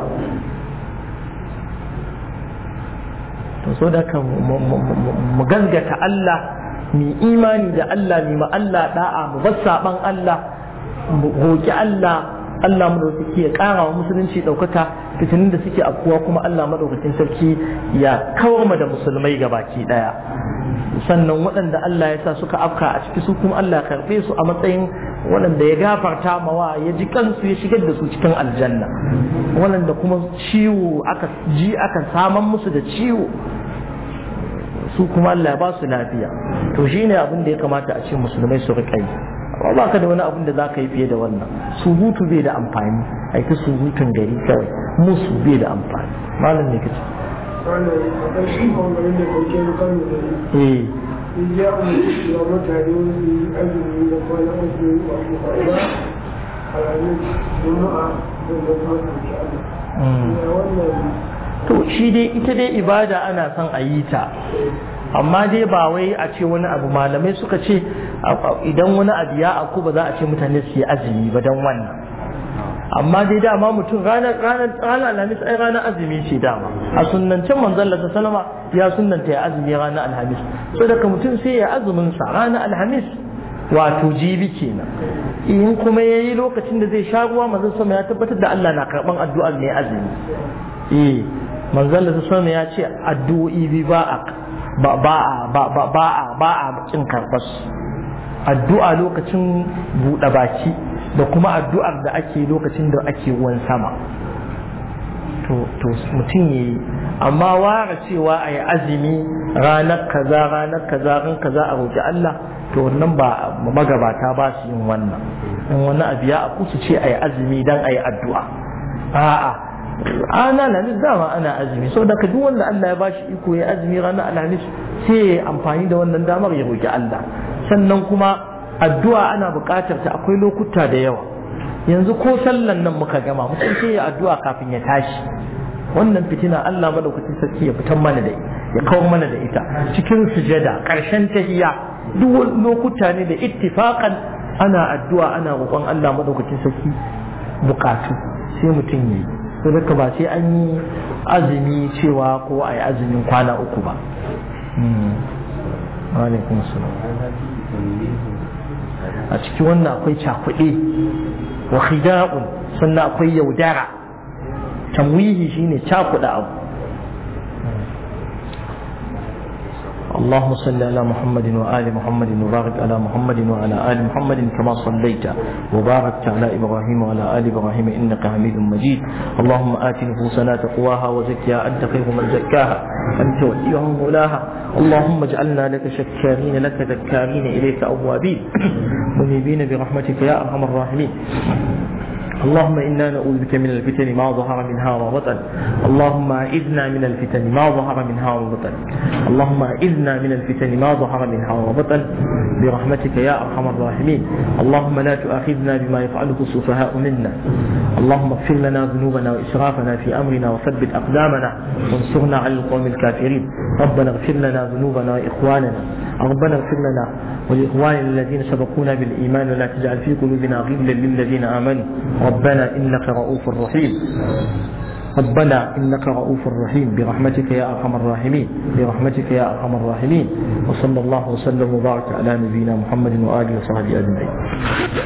[SPEAKER 1] To so da kan mu gasgata Allah, mu imani da Allah, mu ma Allah da'a, mu bar saban Allah, mu roki Allah madaukaki ya ƙara wa musulunci ɗaukaka, fitinin da suke afkuwa kuma Allah madaukakin sarki ya kawar mu da musulmai gabaki ɗaya. Sannan waɗanda Allah ya sa suka afka a ciki su kuma Allah karɓe su a matsayin waɗanda ya gafarta mawa, ya ji kansu, ya shigar da su cikin aljanna. Waɗanda kuma ciwo aka saman musu da ciwo, su kuma Allah ya ba su lafiya. To shine abin da ya kamata a ce musulmai su riƙa yi. Ba ka da wani abin da za ka yi fiye da wannan. Surutu bai da amfani, ai ta surutun gari kawai, musu bai da amfani. Malam ne kace. To shi dai ita dai ibada ana son a yi ta, amma dai ba wai a ce wani abu. Malamai suka ce idan wani abu ya aku ba za a ce mutane su yi azumi ba don wannan. Amma dai dama mutum ranar alhamis ai ranar azumi ce dama a sunnancen manzon Allah sallama ya sunnanta ya azumi ranar alhamis, so daga mutum sai ya azumin sa ranar alhamis, wato jibi kenan. In kuma yayi lokacin da zai sha ruwa, manzon sama ya tabbatar da Allah na karban addu'ar mai azumi. Manzon Allah sallama ya ce addu'o'i bi ba a cin karbas. Addu'a lokacin buɗe baki da kuma addu'ar da ake lokacin da ake ruwan sama, to mutum yayi. Amma ware cewa a yi azumi ranar kaza ran kaza a roƙi Allah, to wannan ba magabata ba su yin wannan. in wani abu ya aku su ce a yi azumi dan a yi addu'a. A'a, ana alhamis dama ana azumi, sau da ka duk wanda Allah ya bashi iko ya azumi ranar alhamis sai ya amfani da wannan damar ya roƙi Allah. Sannan kuma addu'a ana buƙatar ta akwai lokuta da yawa. Yanzu ko sallan nan muka gama mutum sai ya addu'a kafin ya tashi. Wannan fitina Allah madaukakin sarki ya fitar mana da ya kawar mana da ita cikin sujada ƙarshen tahiyya, duk lokuta ne da ittifaqan ana addu'a ana roƙon Allah madaukakin sarki bukatu sai mutum yayi. Saboda ba sai an yi azumi cewa ko ai azumin kwana uku ba. Alaikum salam. A cikin wannan akwai cakuɗe wa khida'un, sannan akwai yaudara. Tamwihi shine cakuɗa abu. اللهم صل على محمد وآل محمد وبارك على محمد وعلى آل محمد كما صليت وباركت على إبراهيم وعلى آل إبراهيم إنك حميد مجيد. اللهم آت نفوسنا تقواها وزكها أنت خير من زكاها أنت وليها مولاها. اللهم اجعلنا لك شكارين لك ذكارين إليك أوابين منيبين برحمتك يا أرحم الراحمين. اللهم إنا نعوذ بك من الفتن ما ظهر منها وبطن. اللهم أعذنا من الفتن ما ظهر منها وبطن. اللهم أعذنا من الفتن ما ظهر منها وبطن برحمتك يا أرحم الراحمين. اللهم لا تؤاخذنا بما يفعله السفهاء منا. اللهم اغفر لنا ذنوبنا وإسرافنا في أمرنا وثبت أقدامنا وانصرنا على القوم الكافرين. ربنا اغفر لنا ذنوبنا وإخواننا. ربنا اغفر لنا ولإخواننا الذين سبقونا بالإيمان ولا تجعل في قلوبنا غلا للذين آمنوا. ربنا إنك رؤوف رحيم. ربنا إنك رؤوف رحيم برحمتك يا أرحم الراحمين. برحمتك يا أرحم الراحمين. وصلى الله وسلم وبارك على نبينا محمد وآله وصحبه أجمعين.